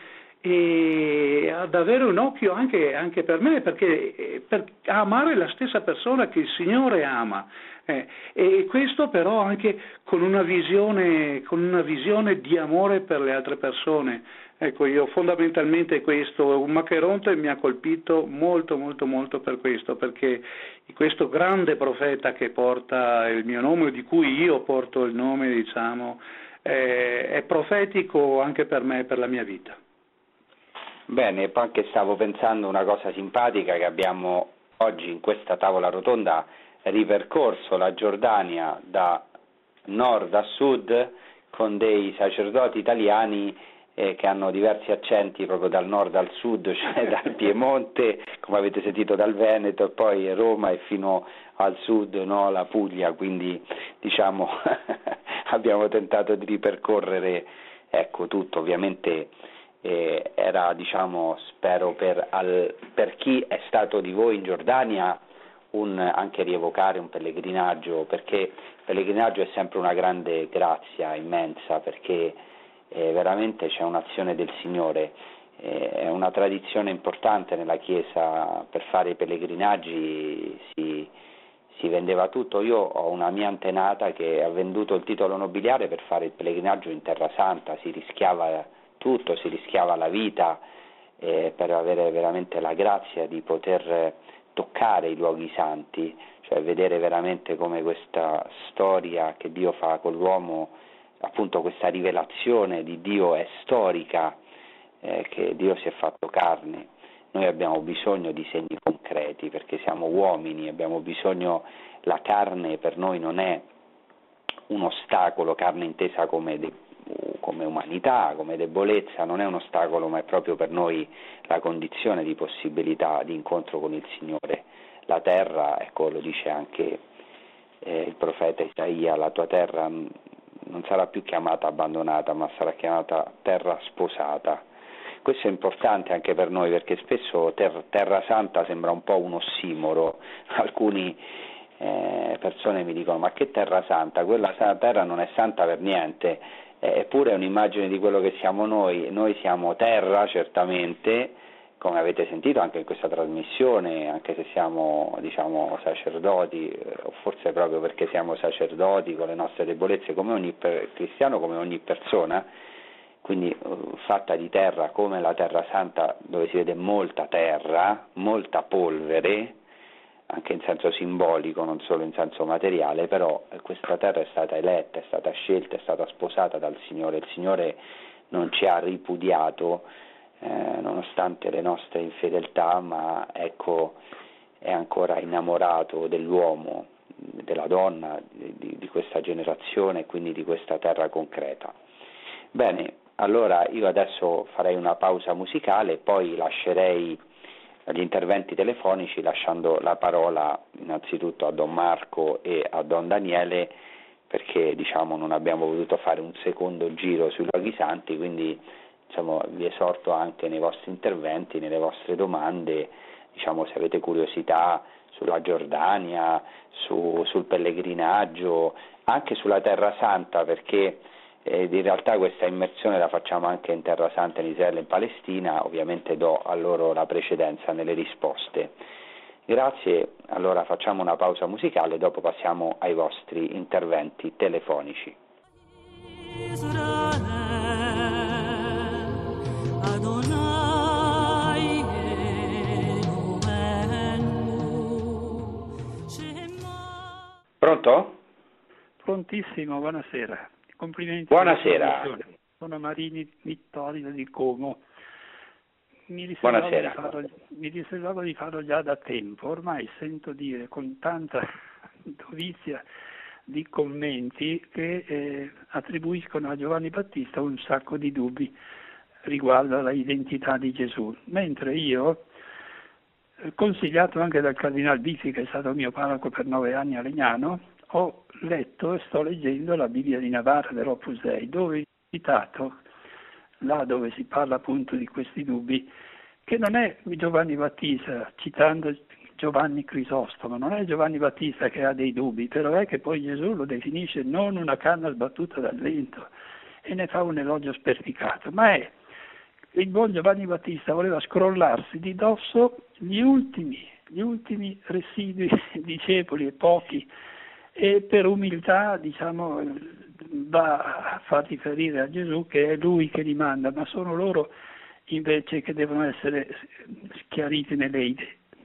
e ad avere un occhio anche, anche per me, perché per amare la stessa persona che il Signore ama, eh, e questo però anche con una visione, con una visione di amore per le altre persone. Ecco, io fondamentalmente questo, un Macheronte mi ha colpito molto molto molto per questo, perché questo grande profeta che porta il mio nome, di cui io porto il nome, diciamo, è, è profetico anche per me, per la mia vita. Bene, poi anche stavo pensando una cosa simpatica che abbiamo oggi in questa tavola rotonda ripercorso la Giordania da nord a sud con dei sacerdoti italiani eh, che hanno diversi accenti proprio dal nord al sud, cioè dal Piemonte, come avete sentito, dal Veneto, e poi Roma e fino al sud, no, la Puglia, quindi diciamo abbiamo tentato di ripercorrere ecco tutto, ovviamente eh, era diciamo spero per, al, per chi è stato di voi in Giordania un, anche rievocare un pellegrinaggio, perché il pellegrinaggio è sempre una grande grazia immensa, perché eh, veramente c'è un'azione del Signore, eh, è una tradizione importante nella Chiesa, per fare i pellegrinaggi si, si vendeva tutto. Io ho una mia antenata che ha venduto il titolo nobiliare per fare il pellegrinaggio in Terra Santa, si rischiava tutto, si rischiava la vita eh, per avere veramente la grazia di poter toccare i luoghi santi, cioè vedere veramente come questa storia che Dio fa con l'uomo, appunto questa rivelazione di Dio è storica, eh, che Dio si è fatto carne. Noi abbiamo bisogno di segni concreti perché siamo uomini, abbiamo bisogno, la carne per noi non è un ostacolo, carne intesa come, de, come umanità, come debolezza, non è un ostacolo, ma è proprio per noi la condizione di possibilità di incontro con il Signore. La terra, ecco, lo dice anche eh, il profeta Isaia, la tua terra non sarà più chiamata abbandonata, ma sarà chiamata terra sposata. Questo è importante anche per noi, perché spesso ter- Terra Santa sembra un po' un ossimoro. Alcune eh, persone mi dicono: ma che Terra Santa? Quella terra non è santa per niente, eh, eppure è un'immagine di quello che siamo noi. Noi siamo terra, certamente, come avete sentito anche in questa trasmissione, anche se siamo diciamo sacerdoti, eh, o forse proprio perché siamo sacerdoti con le nostre debolezze, come ogni per- cristiano, come ogni persona, quindi uh, fatta di terra come la Terra Santa, dove si vede molta terra, molta polvere, anche in senso simbolico, non solo in senso materiale, però eh, questa terra è stata eletta, è stata scelta, è stata sposata dal Signore. Il Signore non ci ha ripudiato eh, nonostante le nostre infedeltà, ma ecco è ancora innamorato dell'uomo, della donna, di, di questa generazione e quindi di questa terra concreta. Bene, allora io adesso farei una pausa musicale, poi lascerei gli interventi telefonici, lasciando la parola innanzitutto a Don Marco e a Don Daniele, perché diciamo non abbiamo voluto fare un secondo giro sui luoghi santi, quindi diciamo, vi esorto anche nei vostri interventi, nelle vostre domande, diciamo, se avete curiosità sulla Giordania, su, sul pellegrinaggio, anche sulla Terra Santa, perché Eh, in realtà questa immersione la facciamo anche in Terra Santa, in Israele e in Palestina, ovviamente do a loro la precedenza nelle risposte. Grazie, allora facciamo una pausa musicale, dopo passiamo ai vostri interventi telefonici. Pronto? Prontissimo, buonasera. Complimenti. Buonasera. Sono Marini Vittorio di Como. Mi riservavo, di farlo, mi riservavo di farlo già da tempo, ormai sento dire con tanta dovizia di commenti che eh, attribuiscono a Giovanni Battista un sacco di dubbi riguardo alla identità di Gesù, mentre io, consigliato anche dal Cardinal Biffi, che è stato mio parroco per nove anni a Legnano, ho letto e sto leggendo la Bibbia di Navarra dell'Opus Dei, dove è citato, là dove si parla appunto di questi dubbi, che non è Giovanni Battista, citando Giovanni Crisostomo, non è Giovanni Battista che ha dei dubbi, però è che poi Gesù lo definisce non una canna sbattuta dal vento e ne fa un elogio sperticato, ma è il buon Giovanni Battista voleva scrollarsi di dosso gli ultimi, gli ultimi residui discepoli e pochi, e per umiltà diciamo va a far riferire a Gesù che è lui che li manda, ma sono loro invece che devono essere chiariti nelle idee,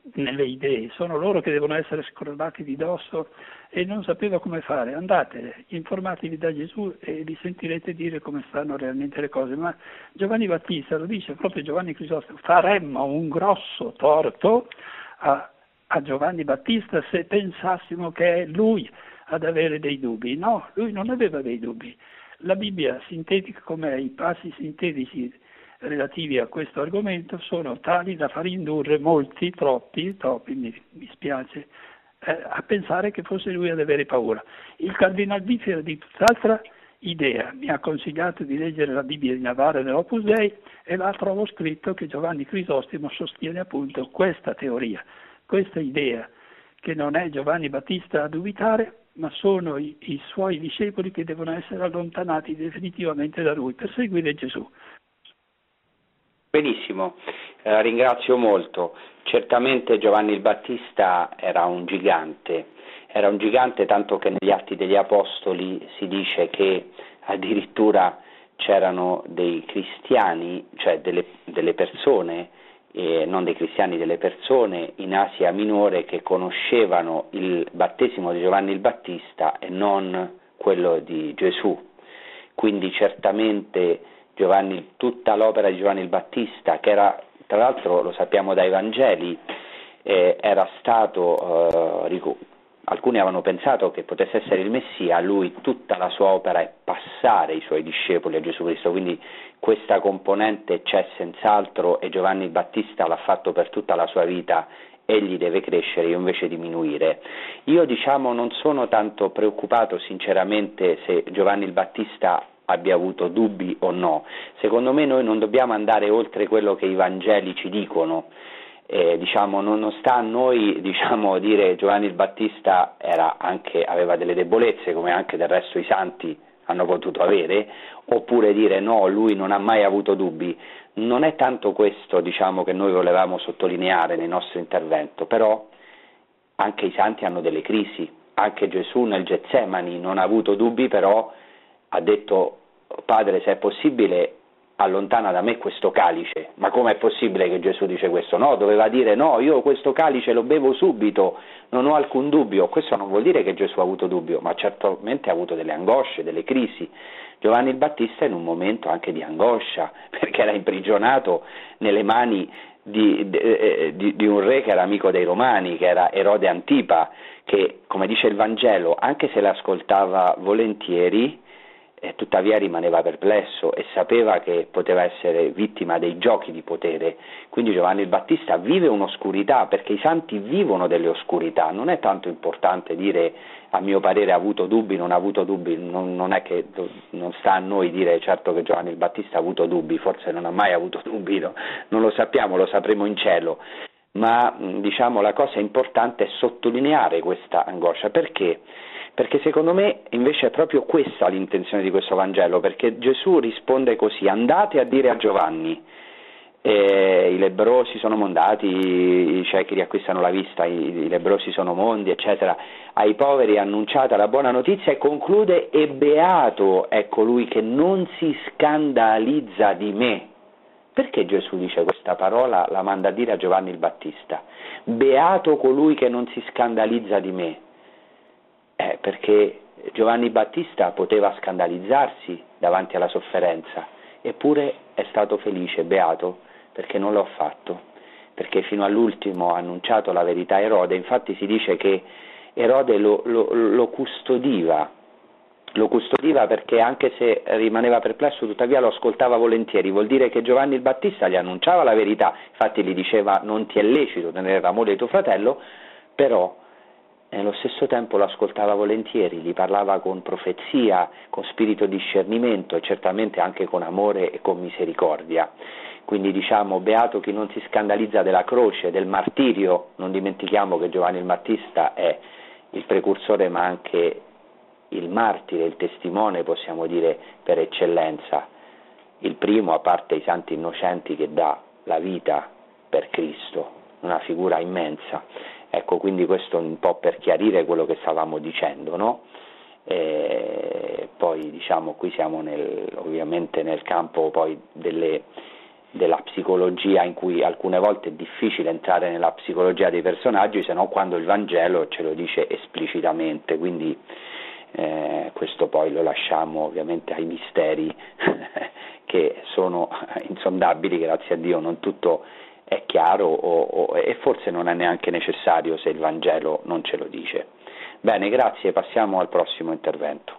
nelle idee, sono loro che devono essere scrollati di dosso e non sapeva come fare. Andate, informatevi da Gesù e vi sentirete dire come stanno realmente le cose. Ma Giovanni Battista, lo dice proprio Giovanni Crisostomo, faremmo un grosso torto a, a Giovanni Battista se pensassimo che è lui ad avere dei dubbi. No, lui non aveva dei dubbi. La Bibbia sintetica com'è, i passi sintetici relativi a questo argomento sono tali da far indurre molti, troppi, troppi, mi, mi spiace, eh, a pensare che fosse lui ad avere paura. Il Cardinal Biffi era di tutt'altra idea, mi ha consigliato di leggere la Bibbia di Navarra nell'Opus Dei e là trovo scritto che Giovanni Crisostomo sostiene appunto questa teoria, questa idea, che non è Giovanni Battista a dubitare, ma sono i, i suoi discepoli che devono essere allontanati definitivamente da lui per seguire Gesù. Benissimo, eh, ringrazio molto. Certamente Giovanni il Battista era un gigante, era un gigante tanto che negli Atti degli Apostoli si dice che addirittura c'erano dei cristiani, cioè delle, delle persone, eh, non dei cristiani, delle persone in Asia Minore che conoscevano il battesimo di Giovanni il Battista e non quello di Gesù. Quindi certamente Giovanni, tutta l'opera di Giovanni il Battista, che era, tra l'altro lo sappiamo dai Vangeli, eh, era stato, eh, alcuni avevano pensato che potesse essere il Messia, lui tutta la sua opera è passare i suoi discepoli a Gesù Cristo, quindi questa componente c'è senz'altro e Giovanni il Battista l'ha fatto per tutta la sua vita, egli deve crescere, io invece diminuire. Io diciamo non sono tanto preoccupato sinceramente se Giovanni il Battista abbia avuto dubbi o no. Secondo me noi non dobbiamo andare oltre quello che i Vangeli ci dicono, eh, diciamo, non, non sta a noi diciamo, dire Giovanni il Battista era anche, aveva delle debolezze come anche del resto i santi hanno potuto avere, oppure dire no, lui non ha mai avuto dubbi. Non è tanto questo diciamo, che noi volevamo sottolineare nel nostro intervento, però anche i santi hanno delle crisi, anche Gesù nel Getsemani non ha avuto dubbi, però ha detto Padre, se è possibile allontana da me questo calice. Ma com'è possibile che Gesù dice questo? No, doveva dire no, io questo calice lo bevo subito, non ho alcun dubbio. Questo non vuol dire che Gesù ha avuto dubbio, ma certamente ha avuto delle angosce, delle crisi. Giovanni il Battista in un momento anche di angoscia, perché era imprigionato nelle mani di, di, di, di un re che era amico dei Romani, che era Erode Antipa, che come dice il Vangelo, anche se l'ascoltava volentieri, e tuttavia rimaneva perplesso e sapeva che poteva essere vittima dei giochi di potere. Quindi Giovanni il Battista vive un'oscurità, perché i santi vivono delle oscurità. Non è tanto importante dire a mio parere ha avuto dubbi, non ha avuto dubbi, non, non è che non sta a noi dire certo che Giovanni il Battista ha avuto dubbi, forse non ha mai avuto dubbi, no? Non lo sappiamo, lo sapremo in cielo. Ma diciamo la cosa importante è sottolineare questa angoscia. Perché? Perché secondo me invece è proprio questa l'intenzione di questo Vangelo, perché Gesù risponde così: andate a dire a Giovanni, eh, i lebbrosi sono mondati, i ciechi riacquistano la vista, i, i lebbrosi sono mondi, eccetera, ai poveri annunciata la buona notizia, e conclude: e beato è colui che non si scandalizza di me. Perché Gesù dice questa parola, la manda a dire a Giovanni il Battista? Beato colui che non si scandalizza di me. Eh, perché Giovanni Battista poteva scandalizzarsi davanti alla sofferenza, eppure è stato felice, beato, perché non l'ho fatto, perché fino all'ultimo ha annunciato la verità a Erode. Infatti si dice che Erode lo, lo, lo custodiva, lo custodiva perché anche se rimaneva perplesso, tuttavia lo ascoltava volentieri. Vuol dire che Giovanni il Battista gli annunciava la verità, infatti gli diceva non ti è lecito tenere l'amore di tuo fratello, però nello stesso tempo lo ascoltava volentieri, gli parlava con profezia, con spirito di discernimento e certamente anche con amore e con misericordia. Quindi diciamo, beato chi non si scandalizza della croce, del martirio. Non dimentichiamo che Giovanni il Battista è il precursore ma anche il martire, il testimone, possiamo dire, per eccellenza. Il primo, a parte i santi innocenti, che dà la vita per Cristo, una figura immensa. Ecco, quindi questo un po' per chiarire quello che stavamo dicendo, no? E poi diciamo qui siamo nel, ovviamente nel campo poi delle, della psicologia, in cui alcune volte è difficile entrare nella psicologia dei personaggi, se no quando il Vangelo ce lo dice esplicitamente, quindi eh, questo poi lo lasciamo ovviamente ai misteri che sono insondabili, grazie a Dio non tutto è chiaro o, o, e forse non è neanche necessario se il Vangelo non ce lo dice. Bene, grazie, passiamo al prossimo intervento.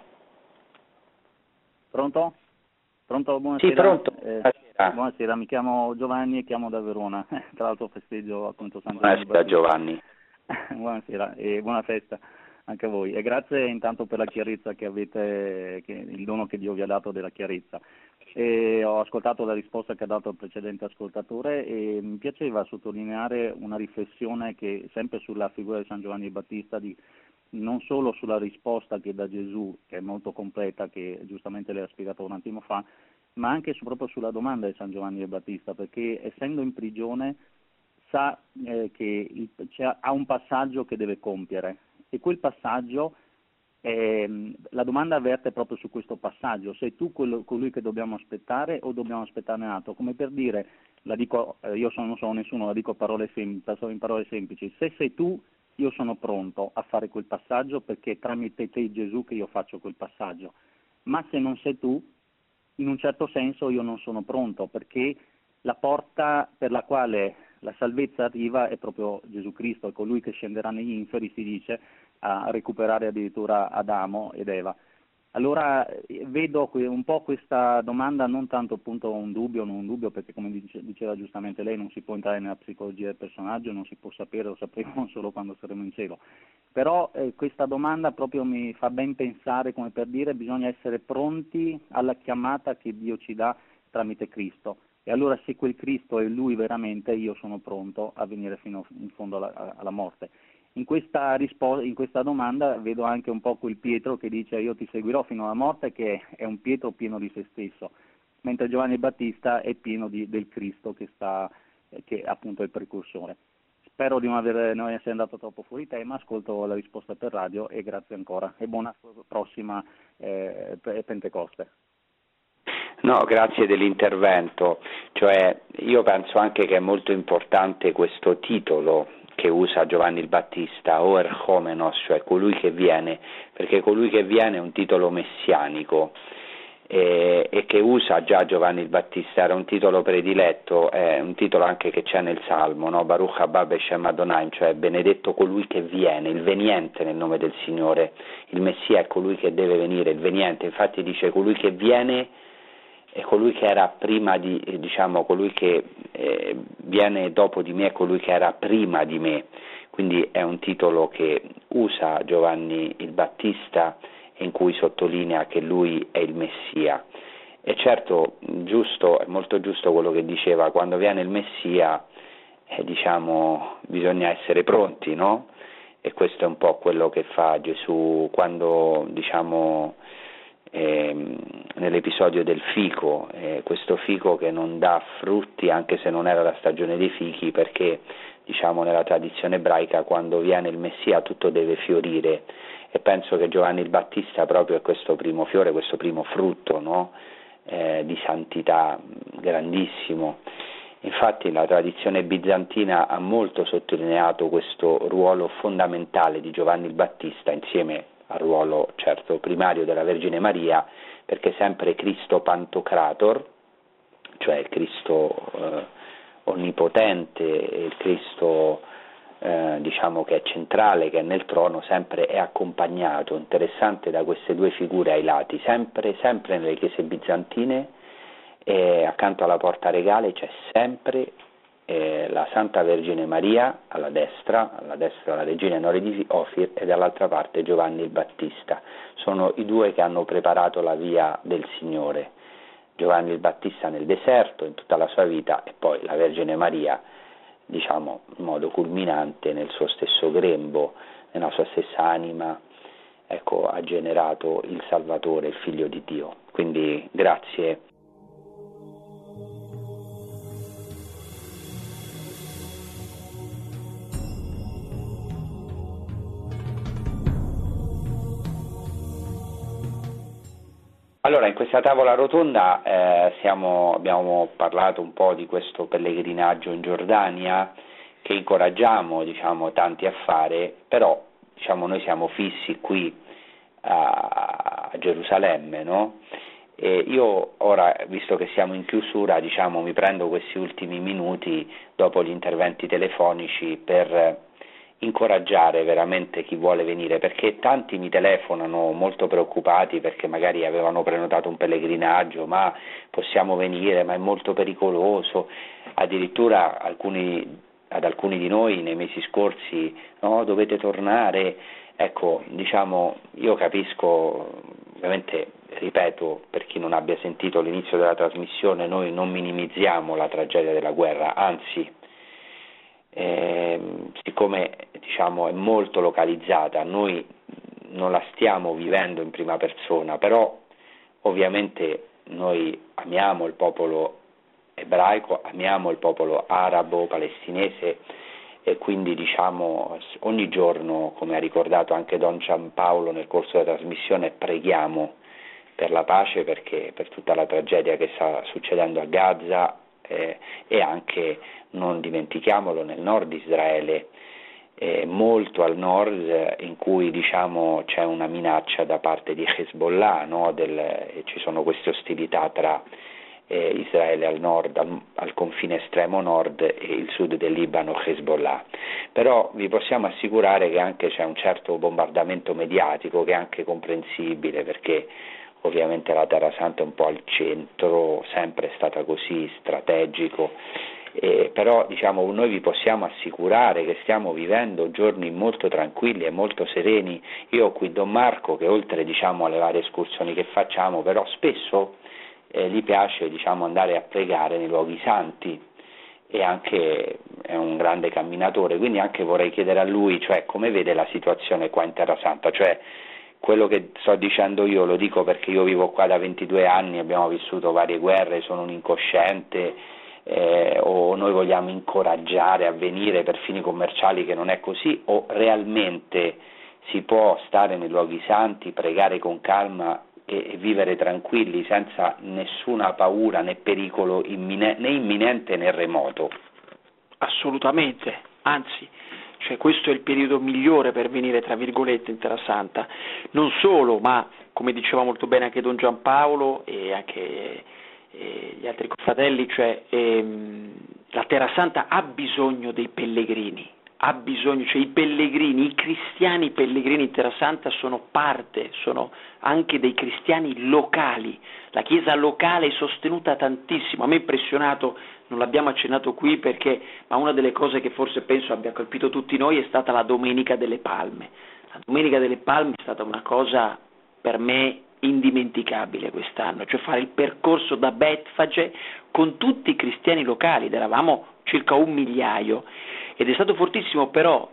Pronto? Pronto, buonasera. Sì, pronto. Eh, buonasera, mi chiamo Giovanni e chiamo da Verona. Tra l'altro festeggio appunto San Giovanni. Buonasera Giovanni. Buonasera e buona festa anche a voi. E grazie intanto per la chiarezza che avete, che, il dono che Dio vi ha dato della chiarezza. E ho ascoltato la risposta che ha dato il precedente ascoltatore e mi piaceva sottolineare una riflessione che sempre sulla figura di San Giovanni Battista, di non solo sulla risposta che dà Gesù, che è molto completa, che giustamente lei ha spiegato un attimo fa, ma anche su, proprio sulla domanda di San Giovanni Battista, perché essendo in prigione sa eh, che il, cioè, ha un passaggio che deve compiere e quel passaggio, eh, la domanda avverte proprio su questo passaggio: sei tu quello, colui che dobbiamo aspettare o dobbiamo aspettarne un altro? Come per dire, la dico, eh, io sono, non sono nessuno, la dico parole sem- in parole semplici: se sei tu, io sono pronto a fare quel passaggio perché è tramite te, Gesù, che io faccio quel passaggio. Ma se non sei tu, in un certo senso io non sono pronto, perché la porta per la quale la salvezza arriva è proprio Gesù Cristo, è colui che scenderà negli inferi, si dice, a recuperare addirittura Adamo ed Eva. Allora vedo un po' questa domanda non tanto appunto un dubbio, non un dubbio, perché come dice, diceva giustamente lei, non si può entrare nella psicologia del personaggio, non si può sapere, lo sapremo solo quando saremo in cielo. Però eh, questa domanda proprio mi fa ben pensare, come per dire, bisogna essere pronti alla chiamata che Dio ci dà tramite Cristo. E allora se quel Cristo è Lui veramente, io sono pronto a venire fino in fondo alla, alla morte. In questa, risposta, in questa domanda vedo anche un po' quel Pietro che dice io ti seguirò fino alla morte, che è un Pietro pieno di se stesso, mentre Giovanni Battista è pieno di, del Cristo che, sta, che è appunto il precursore. Spero di non, aver, non essere andato troppo fuori tema, ascolto la risposta per radio e grazie ancora e buona prossima eh, Pentecoste. No, grazie dell'intervento, cioè io penso anche che è molto importante questo titolo che usa Giovanni il Battista, o Erchomenos, cioè colui che viene, perché colui che viene è un titolo messianico e, e che usa già Giovanni il Battista, era un titolo prediletto, è un titolo anche che c'è nel Salmo, no? Baruch haba b'Shem Adonai, cioè benedetto colui che viene, il veniente nel nome del Signore, il Messia è colui che deve venire, il veniente, infatti dice colui che viene è colui che era prima di, diciamo, colui che eh, viene dopo di me è colui che era prima di me, quindi è un titolo che usa Giovanni il Battista in cui sottolinea che lui è il Messia. E certo, giusto, è molto giusto quello che diceva, quando viene il Messia eh, diciamo, bisogna essere pronti, no? E questo è un po' quello che fa Gesù quando, diciamo, Eh, nell'episodio del fico, eh, questo fico che non dà frutti anche se non era la stagione dei fichi, perché diciamo nella tradizione ebraica quando viene il Messia tutto deve fiorire, e penso che Giovanni il Battista proprio è questo primo fiore, questo primo frutto, no? eh, di santità grandissimo. Infatti la tradizione bizantina ha molto sottolineato questo ruolo fondamentale di Giovanni il Battista insieme al ruolo certo primario della Vergine Maria, perché sempre Cristo Pantocrator, cioè il Cristo eh, onnipotente, il Cristo eh, diciamo che è centrale, che è nel trono, sempre è accompagnato, interessante, da queste due figure ai lati, sempre, sempre nelle chiese bizantine e accanto alla porta regale c'è sempre Eh, la Santa Vergine Maria alla destra, alla destra la regina Enori di Ofir e dall'altra parte Giovanni il Battista. Sono i due che hanno preparato la via del Signore. Giovanni il Battista nel deserto, in tutta la sua vita, e poi la Vergine Maria, diciamo, in modo culminante nel suo stesso grembo, nella sua stessa anima, ecco, ha generato il Salvatore, il Figlio di Dio. Quindi grazie. Allora, in questa tavola rotonda eh, siamo, abbiamo parlato un po' di questo pellegrinaggio in Giordania che incoraggiamo, diciamo, tanti a fare, però diciamo, noi siamo fissi qui a, a Gerusalemme, no? E io ora, visto che siamo in chiusura, diciamo, mi prendo questi ultimi minuti dopo gli interventi telefonici per incoraggiare veramente chi vuole venire, perché tanti mi telefonano molto preoccupati perché magari avevano prenotato un pellegrinaggio, ma possiamo venire, ma è molto pericoloso, addirittura alcuni, ad alcuni di noi nei mesi scorsi, no, dovete tornare. Ecco, diciamo, io capisco, ovviamente, ripeto, per chi non abbia sentito l'inizio della trasmissione, noi non minimizziamo la tragedia della guerra, anzi, eh, siccome diciamo, è molto localizzata, noi non la stiamo vivendo in prima persona, però ovviamente noi amiamo il popolo ebraico, amiamo il popolo arabo, palestinese, e quindi diciamo ogni giorno, come ha ricordato anche Don Giampaolo nel corso della trasmissione, preghiamo per la pace, perché per tutta la tragedia che sta succedendo a Gaza eh, e anche, non dimentichiamolo, nel nord di Israele, eh, molto al nord, in cui diciamo c'è una minaccia da parte di Hezbollah, no? Del, e ci sono queste ostilità tra Eh, Israele al nord, al, al confine estremo nord, e il sud del Libano, Hezbollah. Però vi possiamo assicurare che anche c'è un certo bombardamento mediatico che è anche comprensibile, perché ovviamente la Terra Santa è un po' al centro, sempre è stata così, strategico, eh, però diciamo noi vi possiamo assicurare che stiamo vivendo giorni molto tranquilli e molto sereni. Io ho qui Don Marco che, oltre diciamo alle varie escursioni che facciamo, però spesso Eh, gli piace diciamo andare a pregare nei luoghi santi, e anche è un grande camminatore, quindi anche vorrei chiedere a lui, cioè, come vede la situazione qua in Terra Santa. Cioè, quello che sto dicendo io lo dico perché io vivo qua da ventidue anni, abbiamo vissuto varie guerre, sono un incosciente, eh, o noi vogliamo incoraggiare a venire per fini commerciali, che non è così, o realmente si può stare nei luoghi santi, pregare con calma e vivere tranquilli senza nessuna paura né pericolo immine- né imminente né remoto? Assolutamente, anzi, cioè questo è il periodo migliore per venire, tra virgolette, in Terra Santa. Non solo, ma come diceva molto bene anche Don Giampaolo e anche eh, gli altri fratelli, cioè ehm, la Terra Santa ha bisogno dei pellegrini, ha bisogno, cioè i pellegrini, i cristiani pellegrini in Terra Santa sono parte, sono anche dei cristiani locali. La Chiesa locale è sostenuta tantissimo. A me è impressionato, non l'abbiamo accennato qui perché, ma una delle cose che forse penso abbia colpito tutti noi è stata la Domenica delle Palme. La Domenica delle Palme è stata una cosa per me indimenticabile quest'anno, cioè fare il percorso da Betfage con tutti i cristiani locali, ed eravamo circa un migliaio. Ed è stato fortissimo, però,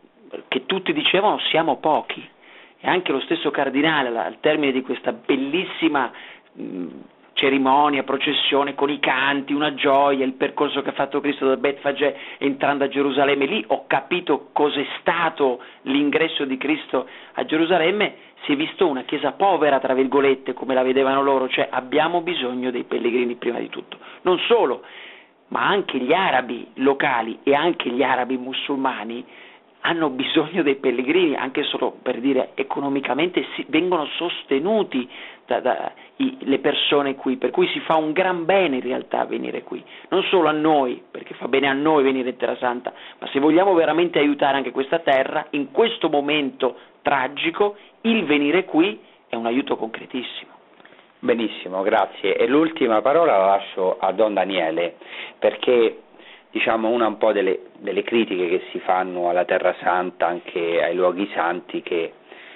che tutti dicevano siamo pochi, e anche lo stesso cardinale al termine di questa bellissima mh, cerimonia, processione con i canti, una gioia, il percorso che ha fatto Cristo da Betfage entrando a Gerusalemme, lì ho capito cos'è stato l'ingresso di Cristo a Gerusalemme. Si è visto una chiesa povera, tra virgolette, come la vedevano loro, cioè abbiamo bisogno dei pellegrini prima di tutto. Non solo, ma anche gli arabi locali e anche gli arabi musulmani hanno bisogno dei pellegrini, anche solo per dire economicamente si, vengono sostenuti da, da i, le persone qui, per cui si fa un gran bene in realtà venire qui, non solo a noi, perché fa bene a noi venire in Terra Santa, ma se vogliamo veramente aiutare anche questa terra, in questo momento tragico, il venire qui è un aiuto concretissimo. Benissimo, grazie. E l'ultima parola la lascio a Don Daniele, perché diciamo una un po' delle, delle critiche che si fanno alla Terra Santa, anche ai luoghi santi, che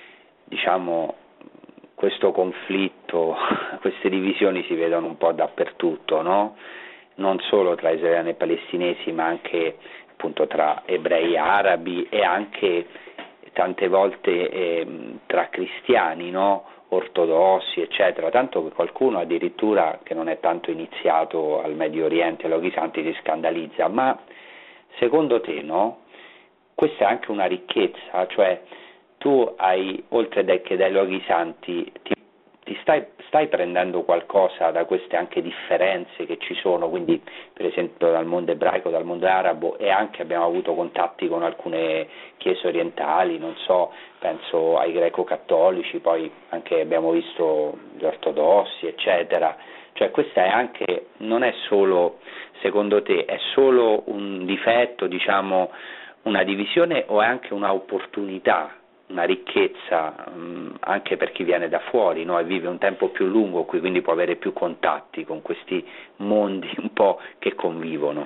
diciamo questo conflitto, queste divisioni si vedono un po' dappertutto, no? Non solo tra israeliani e palestinesi, ma anche appunto tra ebrei e arabi, e anche tante volte eh, tra cristiani, no? Ortodossi, eccetera, tanto che qualcuno addirittura, che non è tanto iniziato al Medio Oriente, ai luoghi santi, si scandalizza. Ma secondo te, no? Questa è anche una ricchezza, cioè tu hai, oltre che dai luoghi santi, ti, ti stai, stai prendendo qualcosa da queste anche differenze che ci sono, quindi per esempio dal mondo ebraico, dal mondo arabo, e anche abbiamo avuto contatti con alcune chiese orientali, non so, penso ai greco-cattolici, poi anche abbiamo visto gli ortodossi, eccetera. Cioè questa è anche, non è solo, secondo te, è solo un difetto, diciamo, una divisione, o è anche un'opportunità, una ricchezza um, anche per chi viene da fuori, no? E vive un tempo più lungo qui, quindi può avere più contatti con questi mondi un po' che convivono.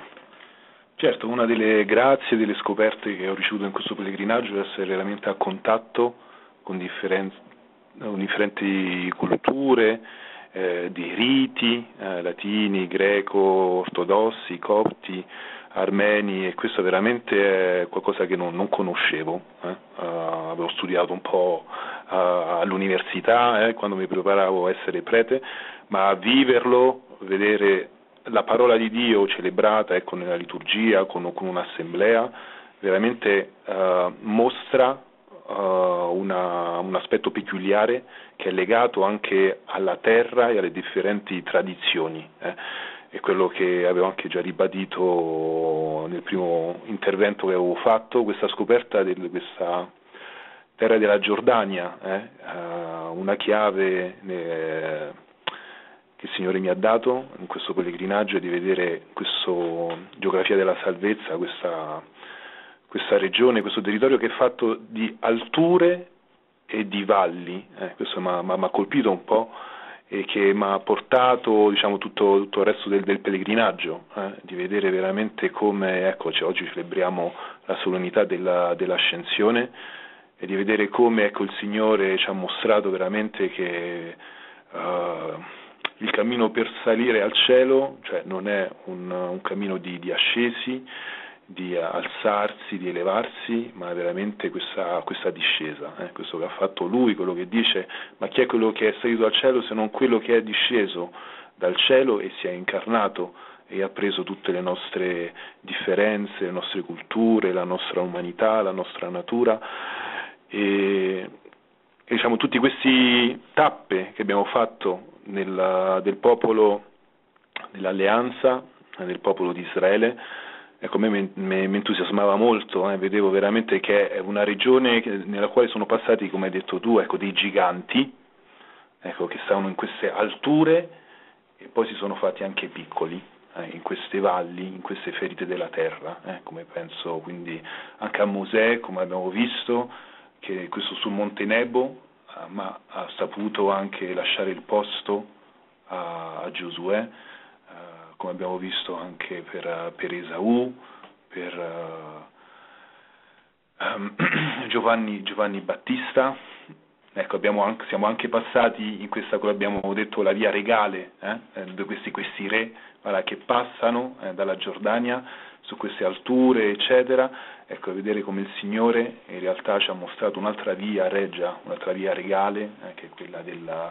Certo, una delle grazie, delle scoperte che ho ricevuto in questo pellegrinaggio è essere veramente a contatto con, differen- con differenti culture, eh, di riti, eh, latini, greco, ortodossi, copti, armeni, e questo veramente è qualcosa che non, non conoscevo. Eh. Uh, avevo studiato un po' uh, all'università eh, quando mi preparavo a essere prete, ma viverlo, vedere la parola di Dio celebrata ecco, nella liturgia, con, con un'assemblea, veramente uh, mostra uh, una, un aspetto peculiare che è legato anche alla terra e alle differenti tradizioni. Eh. È quello che avevo anche già ribadito nel primo intervento che avevo fatto, questa scoperta di questa terra della Giordania, eh, uh, una chiave eh, che il Signore mi ha dato in questo pellegrinaggio, è di vedere questa geografia della salvezza, questa, questa regione, questo territorio che è fatto di alture e di valli, eh, questo mi ha colpito un po', e che mi ha portato diciamo, tutto, tutto il resto del, del pellegrinaggio, eh, di vedere veramente come, ecco, cioè, oggi celebriamo la solennità della, dell'ascensione, e di vedere come ecco, il Signore ci ha mostrato veramente che uh, il cammino per salire al cielo, cioè, non è un, un cammino di, di ascesi, di alzarsi, di elevarsi, ma veramente questa, questa discesa, eh? Questo che ha fatto lui, quello che dice, ma chi è quello che è salito al cielo se non quello che è disceso dal cielo e si è incarnato e ha preso tutte le nostre differenze, le nostre culture, la nostra umanità, la nostra natura, e, e diciamo tutti questi tappe che abbiamo fatto nel, del popolo dell'alleanza, del popolo di Israele. Ecco, a me mi entusiasmava molto, eh, vedevo veramente che è una regione nella quale sono passati, come hai detto tu, ecco, dei giganti, ecco, che stavano in queste alture e poi si sono fatti anche piccoli, eh, in queste valli, in queste ferite della terra, eh, come penso quindi anche a Mosè, come abbiamo visto, che questo sul Monte Nebo, eh, ma ha saputo anche lasciare il posto a, a Giosuè, come abbiamo visto anche per, per Esaù, per uh, um, Giovanni, Giovanni Battista. Ecco, abbiamo anche, siamo anche passati in questa, come abbiamo detto, la via regale, eh, questi, questi re voilà, che passano eh, dalla Giordania su queste alture, eccetera. Ecco, vedere come il Signore in realtà ci ha mostrato un'altra via regia, un'altra via regale, eh, che è quella della,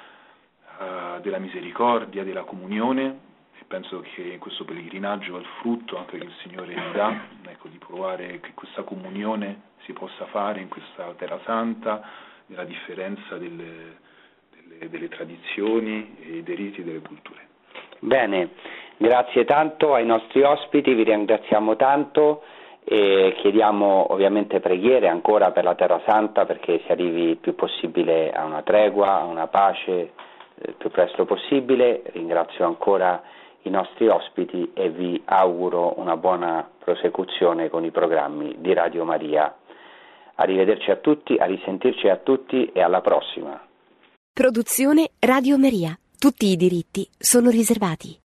uh, della misericordia, della comunione. Penso che in questo pellegrinaggio è il frutto anche che il Signore mi dà, ecco, di provare che questa comunione si possa fare in questa terra santa, nella differenza delle, delle, delle tradizioni e dei riti e delle culture. Bene, grazie tanto ai nostri ospiti, vi ringraziamo tanto e chiediamo ovviamente preghiere ancora per la Terra Santa, perché si arrivi il più possibile a una tregua, a una pace il più presto possibile. Ringrazio ancora i nostri ospiti e vi auguro una buona prosecuzione con i programmi di Radio Maria. Arrivederci a tutti, a risentirci a tutti e alla prossima. Produzione Radio Maria. Tutti i diritti sono riservati.